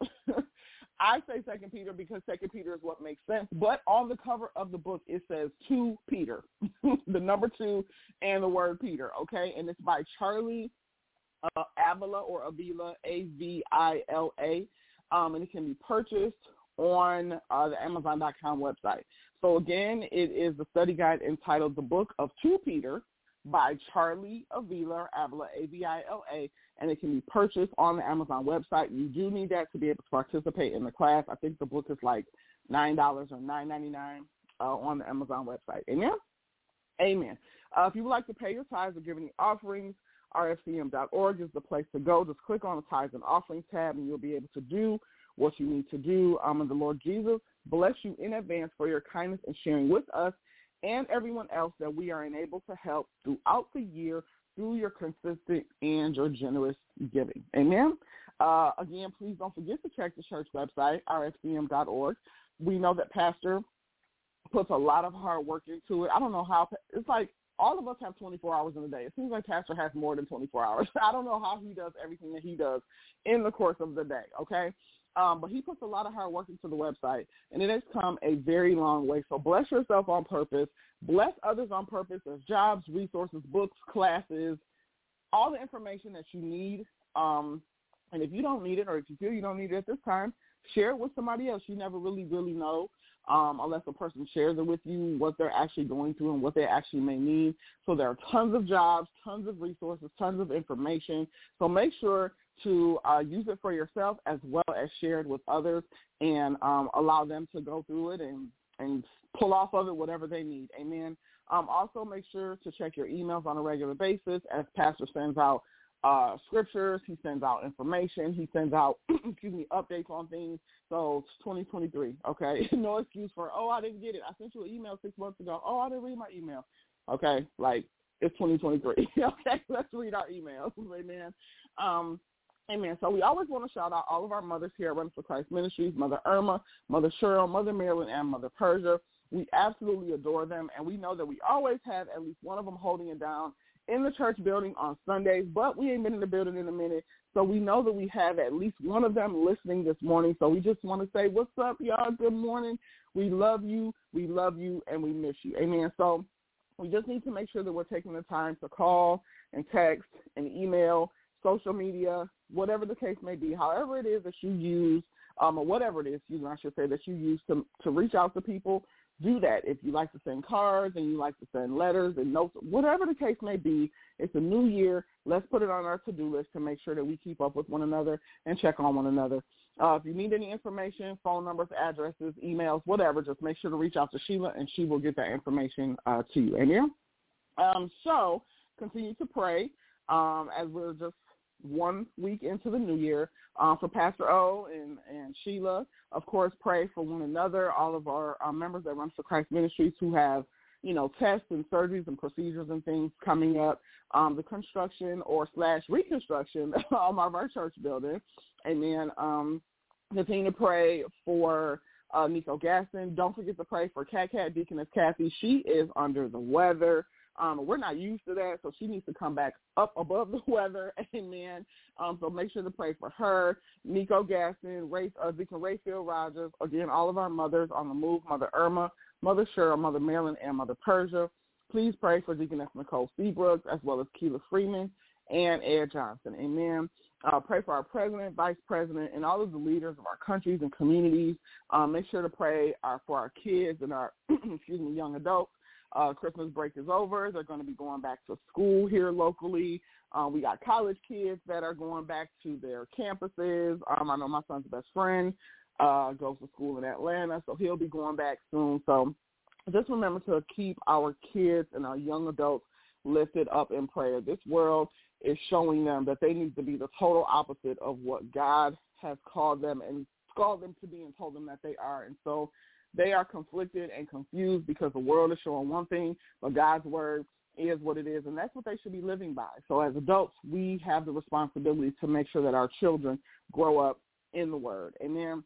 I say Second Peter because Second Peter is what makes sense, but on the cover of the book it says to Peter, the number two and the word Peter, okay? And it's by Charlie uh, Avila or Avila, A V I L A, um, and it can be purchased on uh, the Amazon dot com website. So, again, it is the study guide entitled The Book of To Peter by Charlie Avila, Avila, A V I L A, and it can be purchased on the Amazon website. You do need that to be able to participate in the class. I think the book is like nine dollars or nine ninety-nine uh, on the Amazon website. Amen? Amen. Uh, if you would like to pay your tithes or give any offerings, r f c m dot org is the place to go. Just click on the tithes and offerings tab, and you'll be able to do what you need to do. Um, and the Lord Jesus bless you in advance for your kindness and sharing with us and everyone else that we are enabled to help throughout the year through your consistent and your generous giving. Amen? Uh, again, please don't forget to check the church website, r f c m dot org. We know that Pastor puts a lot of hard work into it. I don't know how. It's like all of us have twenty-four hours in a day. It seems like Pastor has more than twenty-four hours. I don't know how he does everything that he does in the course of the day, okay? Um, but he puts a lot of hard work into the website, and it has come a very long way. So bless yourself on purpose. Bless others on purpose. There's jobs, resources, books, classes, all the information that you need. Um, and if you don't need it, or if you feel you don't need it at this time, share it with somebody else. You never really, really know um, unless a person shares it with you, what they're actually going through and what they actually may need. So there are tons of jobs, tons of resources, tons of information. So make sure to uh, use it for yourself as well as share it with others, and um, allow them to go through it and, and pull off of it whatever they need. Amen. Um, also, make sure to check your emails on a regular basis as Pastor sends out uh, scriptures. He sends out information. He sends out, excuse me, updates on things. So it's twenty twenty-three, okay? No excuse for, oh, I didn't get it. I sent you an email six months ago. Oh, I didn't read my email. Okay, like it's twenty twenty-three. Okay, let's read our emails. Amen. Um, Amen. So we always want to shout out all of our mothers here at Running for Christ Ministries, Mother Irma, Mother Cheryl, Mother Marilyn, and Mother Persia. We absolutely adore them, and we know that we always have at least one of them holding it down in the church building on Sundays, but we ain't been in the building in a minute, so we know that we have at least one of them listening this morning. So we just want to say, what's up, y'all? Good morning. We love you, we love you, and we miss you. Amen. So we just need to make sure that we're taking the time to call and text and email, social media, whatever the case may be, however it is that you use, um, or whatever it is, you know, I should say, that you use to to reach out to people, do that. If you like to send cards and you like to send letters and notes, whatever the case may be, it's a new year. Let's put it on our to-do list to make sure that we keep up with one another and check on one another. Uh, if you need any information, phone numbers, addresses, emails, whatever, just make sure to reach out to Sheila, and she will get that information uh, to you. Amen? Um, so continue to pray um, as we're just one week into the new year. Uh, for Pastor O and, and Sheila, of course, pray for one another, all of our uh, members that Run for Christ Ministries who have, you know, tests and surgeries and procedures and things coming up, um, the construction or slash reconstruction of our church building. Amen. Um, continue to pray for uh, Nico Gaston. Don't forget to pray for Cat Cat, Deaconess Kathy. She is under the weather. Um, we're not used to that, so she needs to come back up above the weather. Amen. Um, so make sure to pray for her, Nico Gaston, Ray, uh, Deacon Rayfield Rogers, again, all of our mothers on the move, Mother Irma, Mother Cheryl, Mother Marilyn, and Mother Persia. Please pray for Deaconess Nicole Seabrooks, as well as Keela Freeman and Ed Johnson. Amen. Uh, pray for our president, vice president, and all of the leaders of our countries and communities. Um, make sure to pray uh, for our kids and our, excuse me, young adults. Uh, Christmas break is over. They're going to be going back to school here locally. Uh, we got college kids that are going back to their campuses. Um, I know my son's best friend uh, goes to school in Atlanta, so he'll be going back soon. So just remember to keep our kids and our young adults lifted up in prayer. This world is showing them that they need to be the total opposite of what God has called them and called them to be and told them that they are. And so they are conflicted and confused because the world is showing one thing, but God's word is what it is, and that's what they should be living by. So as adults, we have the responsibility to make sure that our children grow up in the word. Amen.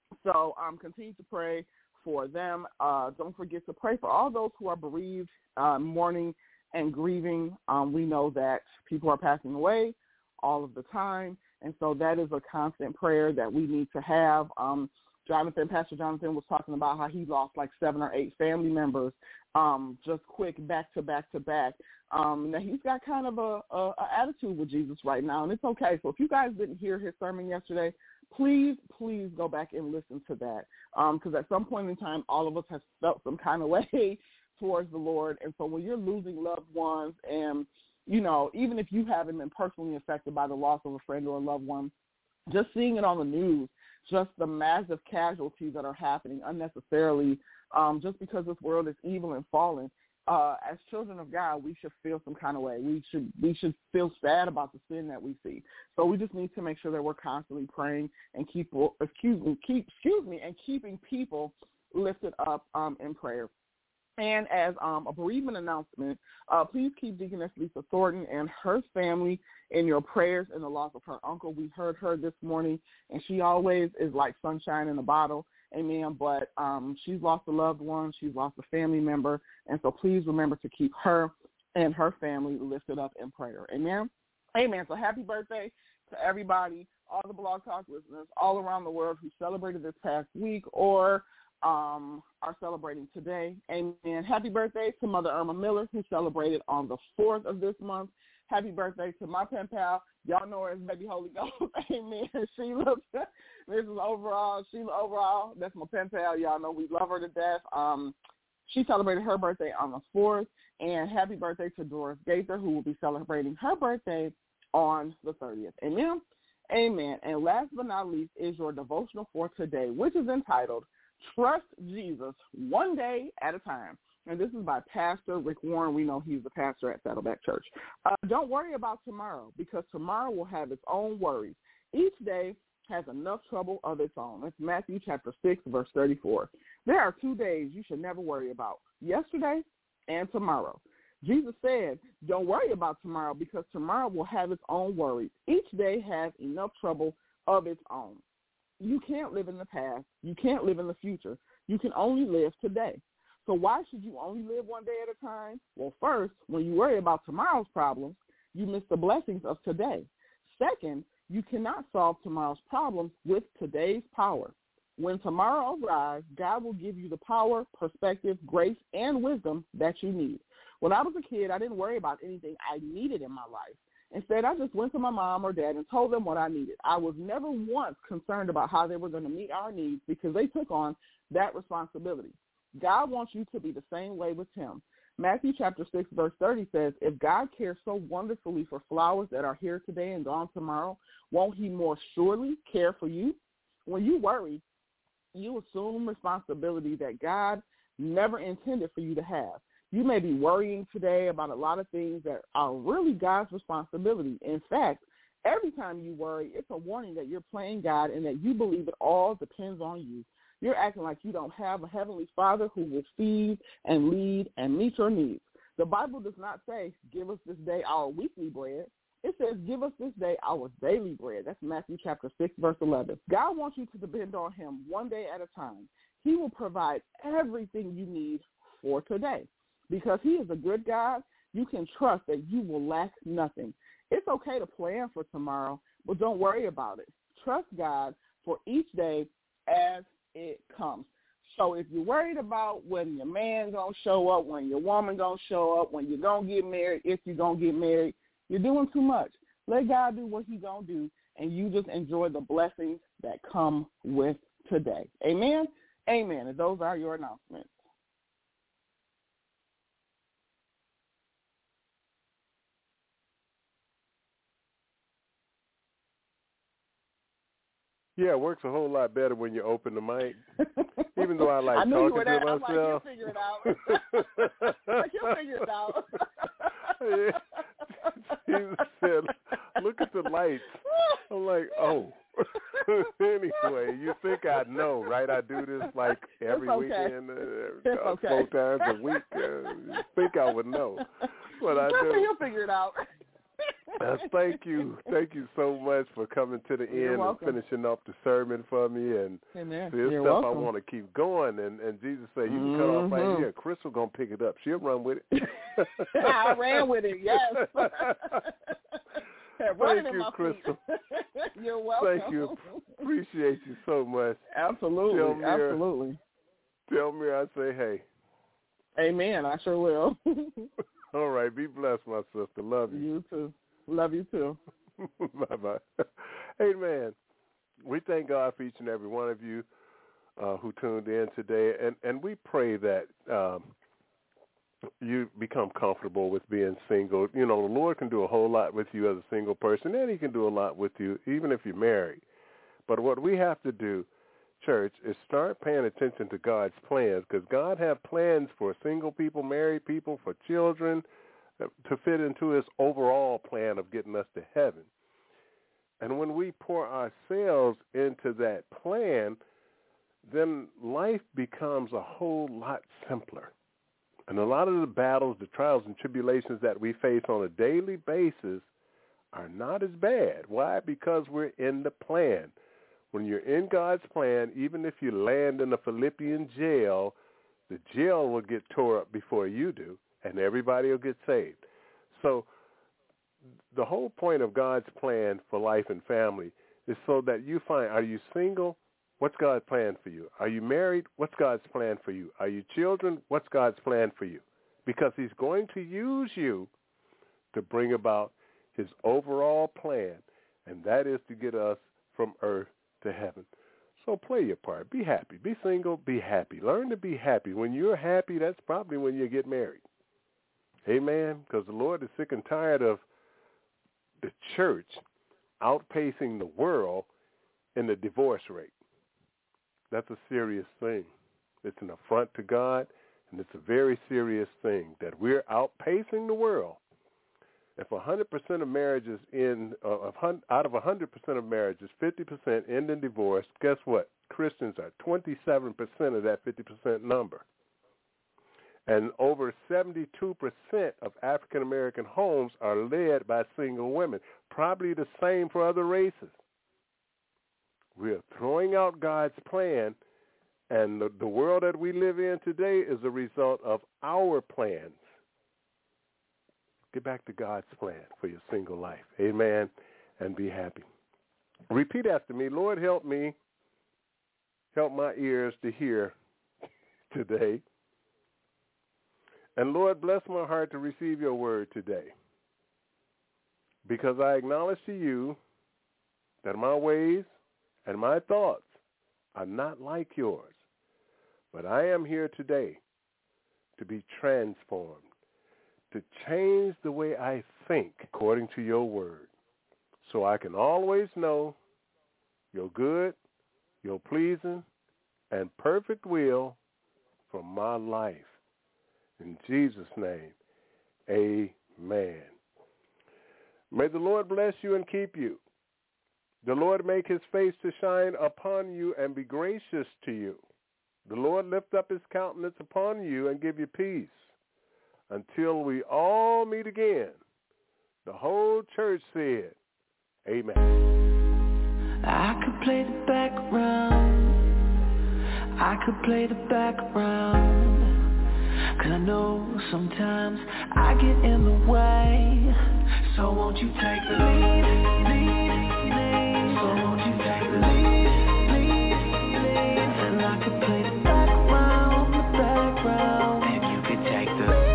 So um, continue to pray for them. Uh, don't forget to pray for all those who are bereaved, uh, mourning, and grieving. Um, we know that people are passing away all of the time, and so that is a constant prayer that we need to have. Um, Jonathan, Pastor Jonathan was talking about how he lost like seven or eight family members um, just quick back to back to back. Um, now he's got kind of a, a, a attitude with Jesus right now, and it's okay. So if you guys didn't hear his sermon yesterday, please, please go back and listen to that because um, at some point in time, all of us have felt some kind of way towards the Lord. And so when you're losing loved ones and, you know, even if you haven't been personally affected by the loss of a friend or a loved one, just seeing it on the news, just the massive casualties that are happening unnecessarily um, just because this world is evil and fallen. Uh, as children of God, we should feel some kind of way. We should we should feel sad about the sin that we see. So we just need to make sure that we're constantly praying and keep excuse me keep excuse me and keeping people lifted up um, in prayer. And as um, a bereavement announcement, uh, please keep Deaconess Lisa Thornton and her family in your prayers in the loss of her uncle. We heard her this morning, and she always is like sunshine in a bottle, amen. But um, she's lost a loved one. She's lost a family member. And so please remember to keep her and her family lifted up in prayer, amen. Amen. So happy birthday to everybody all the Blog Talk listeners all around the world who celebrated this past week or um, are celebrating today. Amen. Happy birthday to Mother Irma Miller, who celebrated on the fourth of this month. Happy birthday to my pen pal. Y'all know her as Baby Holy Ghost. Amen. Sheila, this is overall, Sheila overall. That's my pen pal. Y'all know we love her to death. Um, she celebrated her birthday on the fourth. And happy birthday to Doris Gaither, who will be celebrating her birthday on the thirtieth. Amen. Amen. And last but not least is your devotional for today, which is entitled Trust Jesus One Day at a Time. And this is by Pastor Rick Warren. We know he's the pastor at Saddleback Church. Uh, don't worry about tomorrow, because tomorrow will have its own worries. Each day has enough trouble of its own. That's Matthew chapter six, verse thirty-four. There are two days you should never worry about, yesterday and tomorrow. Jesus said, don't worry about tomorrow, because tomorrow will have its own worries. Each day has enough trouble of its own. You can't live in the past. You can't live in the future. You can only live today. So why should you only live one day at a time? Well, first, when you worry about tomorrow's problems, you miss the blessings of today. Second, you cannot solve tomorrow's problems with today's power. When tomorrow arrives, God will give you the power, perspective, grace, and wisdom that you need. When I was a kid, I didn't worry about anything I needed in my life. Instead, I just went to my mom or dad and told them what I needed. I was never once concerned about how they were going to meet our needs, because they took on that responsibility. God wants you to be the same way with him. Matthew chapter six, verse thirty says, if God cares so wonderfully for flowers that are here today and gone tomorrow, won't he more surely care for you? When you worry, you assume responsibility that God never intended for you to have. You may be worrying today about a lot of things that are really God's responsibility. In fact, every time you worry, it's a warning that you're playing God and that you believe it all depends on you. You're acting like you don't have a heavenly Father who will feed and lead and meet your needs. The Bible does not say, give us this day our weekly bread. It says, give us this day our daily bread. That's Matthew chapter six, verse eleven. God wants you to depend on him one day at a time. He will provide everything you need for today. Because he is a good God, you can trust that you will lack nothing. It's okay to plan for tomorrow, but don't worry about it. Trust God for each day as it comes. So if you're worried about when your man going to show up, when your woman going to show up, when you're going to get married, if you're going to get married, you're doing too much. Let God do what he's going to do, and you just enjoy the blessings that come with today. Amen? Amen. And those are your announcements. Yeah, it works a whole lot better when you open the mic. Even though I like I knew talking you were to that. myself. I'm like, he'll figure it out. Like, he'll figure it out. He said, look at the lights. I'm like, oh. Anyway, you think I know, right? I do this like every okay. weekend, uh, uh, okay. four times a week. Uh, you think I would know. But I do. He'll figure it out. Uh, thank you. Thank you so much for coming to the You're end welcome. and finishing up the sermon for me. And Amen. so this You're stuff welcome. I want to keep going. And, and Jesus said, you can mm-hmm. cut off right here. Crystal going to pick it up. She'll run with it. I ran with it, yes. Thank you, Crystal. You're welcome. Thank you. Appreciate you so much. Absolutely. Tell me, Absolutely. Tell me I say hey. Amen. I sure will. All right. Be blessed, my sister. Love you. You too. Love you too. Bye-bye. Hey, man, we thank God for each and every one of you uh, who tuned in today, and, and we pray that um, you become comfortable with being single. You know, the Lord can do a whole lot with you as a single person, and he can do a lot with you even if you're married. But what we have to do, church, is start paying attention to God's plans, because God has plans for single people, married people, for children, to fit into his overall plan of getting us to heaven. And when we pour ourselves into that plan, then life becomes a whole lot simpler. And a lot of the battles, the trials and tribulations that we face on a daily basis are not as bad. Why? Because we're in the plan. When you're in God's plan, even if you land in a Philippian jail, the jail will get tore up before you do, and everybody will get saved. So the whole point of God's plan for life and family is so that you find, are you single? What's God's plan for you? Are you married? What's God's plan for you? Are you children? What's God's plan for you? Because he's going to use you to bring about his overall plan, and that is to get us from earth to heaven. So play your part. Be happy. Be single. Be happy. Learn to be happy. When you're happy, that's probably when you get married. Amen? Because the Lord is sick and tired of the church outpacing the world in the divorce rate. That's a serious thing. It's an affront to God, and it's a very serious thing that we're outpacing the world. If one hundred percent of marriages in, uh, out of one hundred percent of marriages, fifty percent end in divorce, guess what? Christians are twenty-seven percent of that fifty percent number. And over seventy-two percent of African-American homes are led by single women, probably the same for other races. We are throwing out God's plan, and the, the world that we live in today is a result of our plans. Get back to God's plan for your single life. Amen. And be happy. Repeat after me. Lord, help me. Help my ears to hear today. And Lord, bless my heart to receive your word today. Because I acknowledge to you that my ways and my thoughts are not like yours. But I am here today to be transformed, to change the way I think according to your word, so I can always know your good, your pleasing, and perfect will for my life. In Jesus' name, amen. May the Lord bless you and keep you. The Lord make his face to shine upon you and be gracious to you. The Lord lift up his countenance upon you and give you peace. Until we all meet again, the whole church said, amen. I could play the background. I could play the background. 'Cause I know sometimes I get in the way. So won't you take the lead, lead, lead. So won't you take the lead, lead, lead. And I could play the background, the background. And you could take the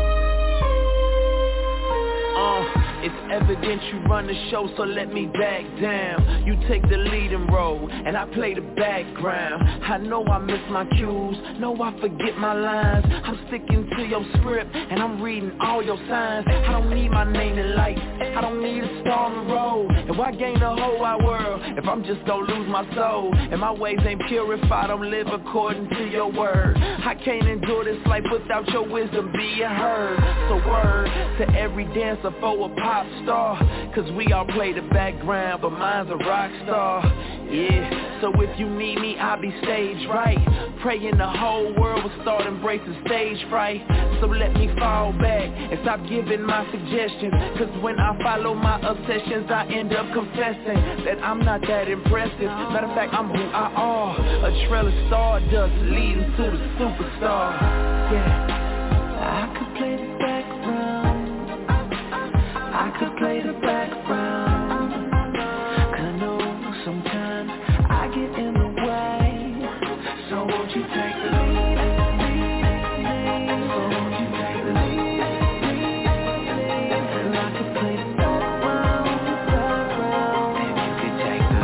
It's evident you run the show, so let me back down. You take the leading role, and I play the background. I know I miss my cues, know I forget my lines. I'm sticking to your script, and I'm reading all your signs. I don't need my name in lights, I don't need a star on the road. And why gain the whole wide world if I'm just gonna lose my soul? And my ways ain't pure if I don't live according to your word. I can't endure this life without your wisdom being heard. So word to every dancer for a pop star, 'cause we all play the background, but mine's a rock star. Yeah, so if you need me, I'll be stage right. Praying the whole world will start embracing stage fright. So let me fall back and stop giving my suggestions, 'cause when I follow my obsessions, I end up confessing that I'm not that impressive. Matter of fact, I'm who I are, a trail of stardust leading to the superstar. Yeah, I could play the background, I could play the background, 'cause I know sometimes I get in the way. So won't you take the lead, lead, lead. So won't you take the lead, lead, lead. And I could play the background, the background. And you could take the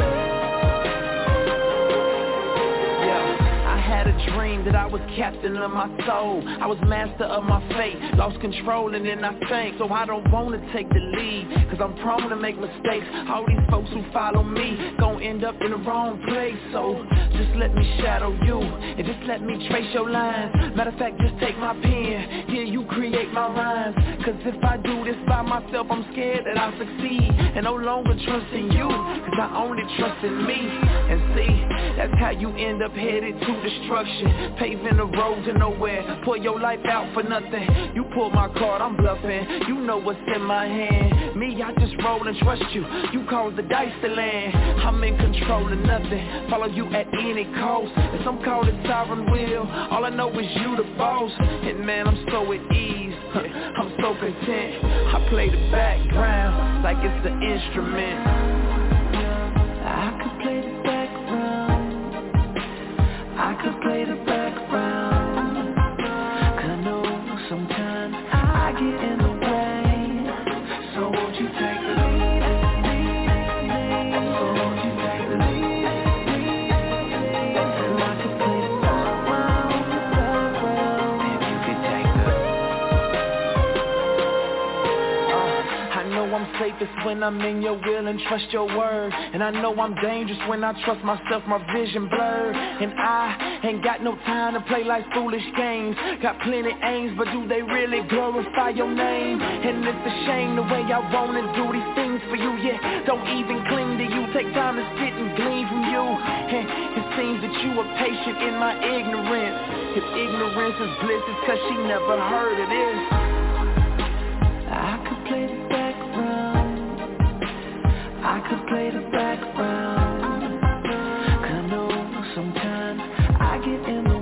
Yeah, I had a dream that I was captain of my soul. I was master of my fate, lost control and then I sank. So I don't wanna take the lead, 'cause I'm prone to make mistakes. All these folks who follow me gon' end up in the wrong place. So just let me shadow you and just let me trace your lines. Matter of fact, just take my pen, here you create my rhymes. 'Cause if I do this by myself, I'm scared that I'll succeed and no longer trust in you, 'cause I only trust in me. And see, that's how you end up headed to destruction, paving the road to nowhere. Pull your life out for nothing. You pull my card, I'm bluffing. You know what's in my hand. Me, I just roll and trust you. You cause the dice to land. I'm in control of nothing. Follow you at any cost. And some call it sovereign will. All I know is you the boss. And man, I'm so at ease. I'm so content. I play the background like it's an instrument. I I could play the background. 'Cause I know sometimes I get in the way. So won't you take the lead? So won't you take the lead? And I could play the background, the background. If you could take the uh, I know I'm safest when I'm in your will and trust your word. And I know I'm dangerous when I trust myself, my vision blurred. And I ain't got no time to play like foolish games. Got plenty aims, but do they really glorify your name? And it's a shame the way I wanna do these things for you. Yeah, don't even cling to you, take time to sit and glean from you. And it seems that you are patient in my ignorance. If ignorance is bliss, it's 'cause she never heard of this. I could play the background. I could play the background. 'Cause I know sometimes I get in the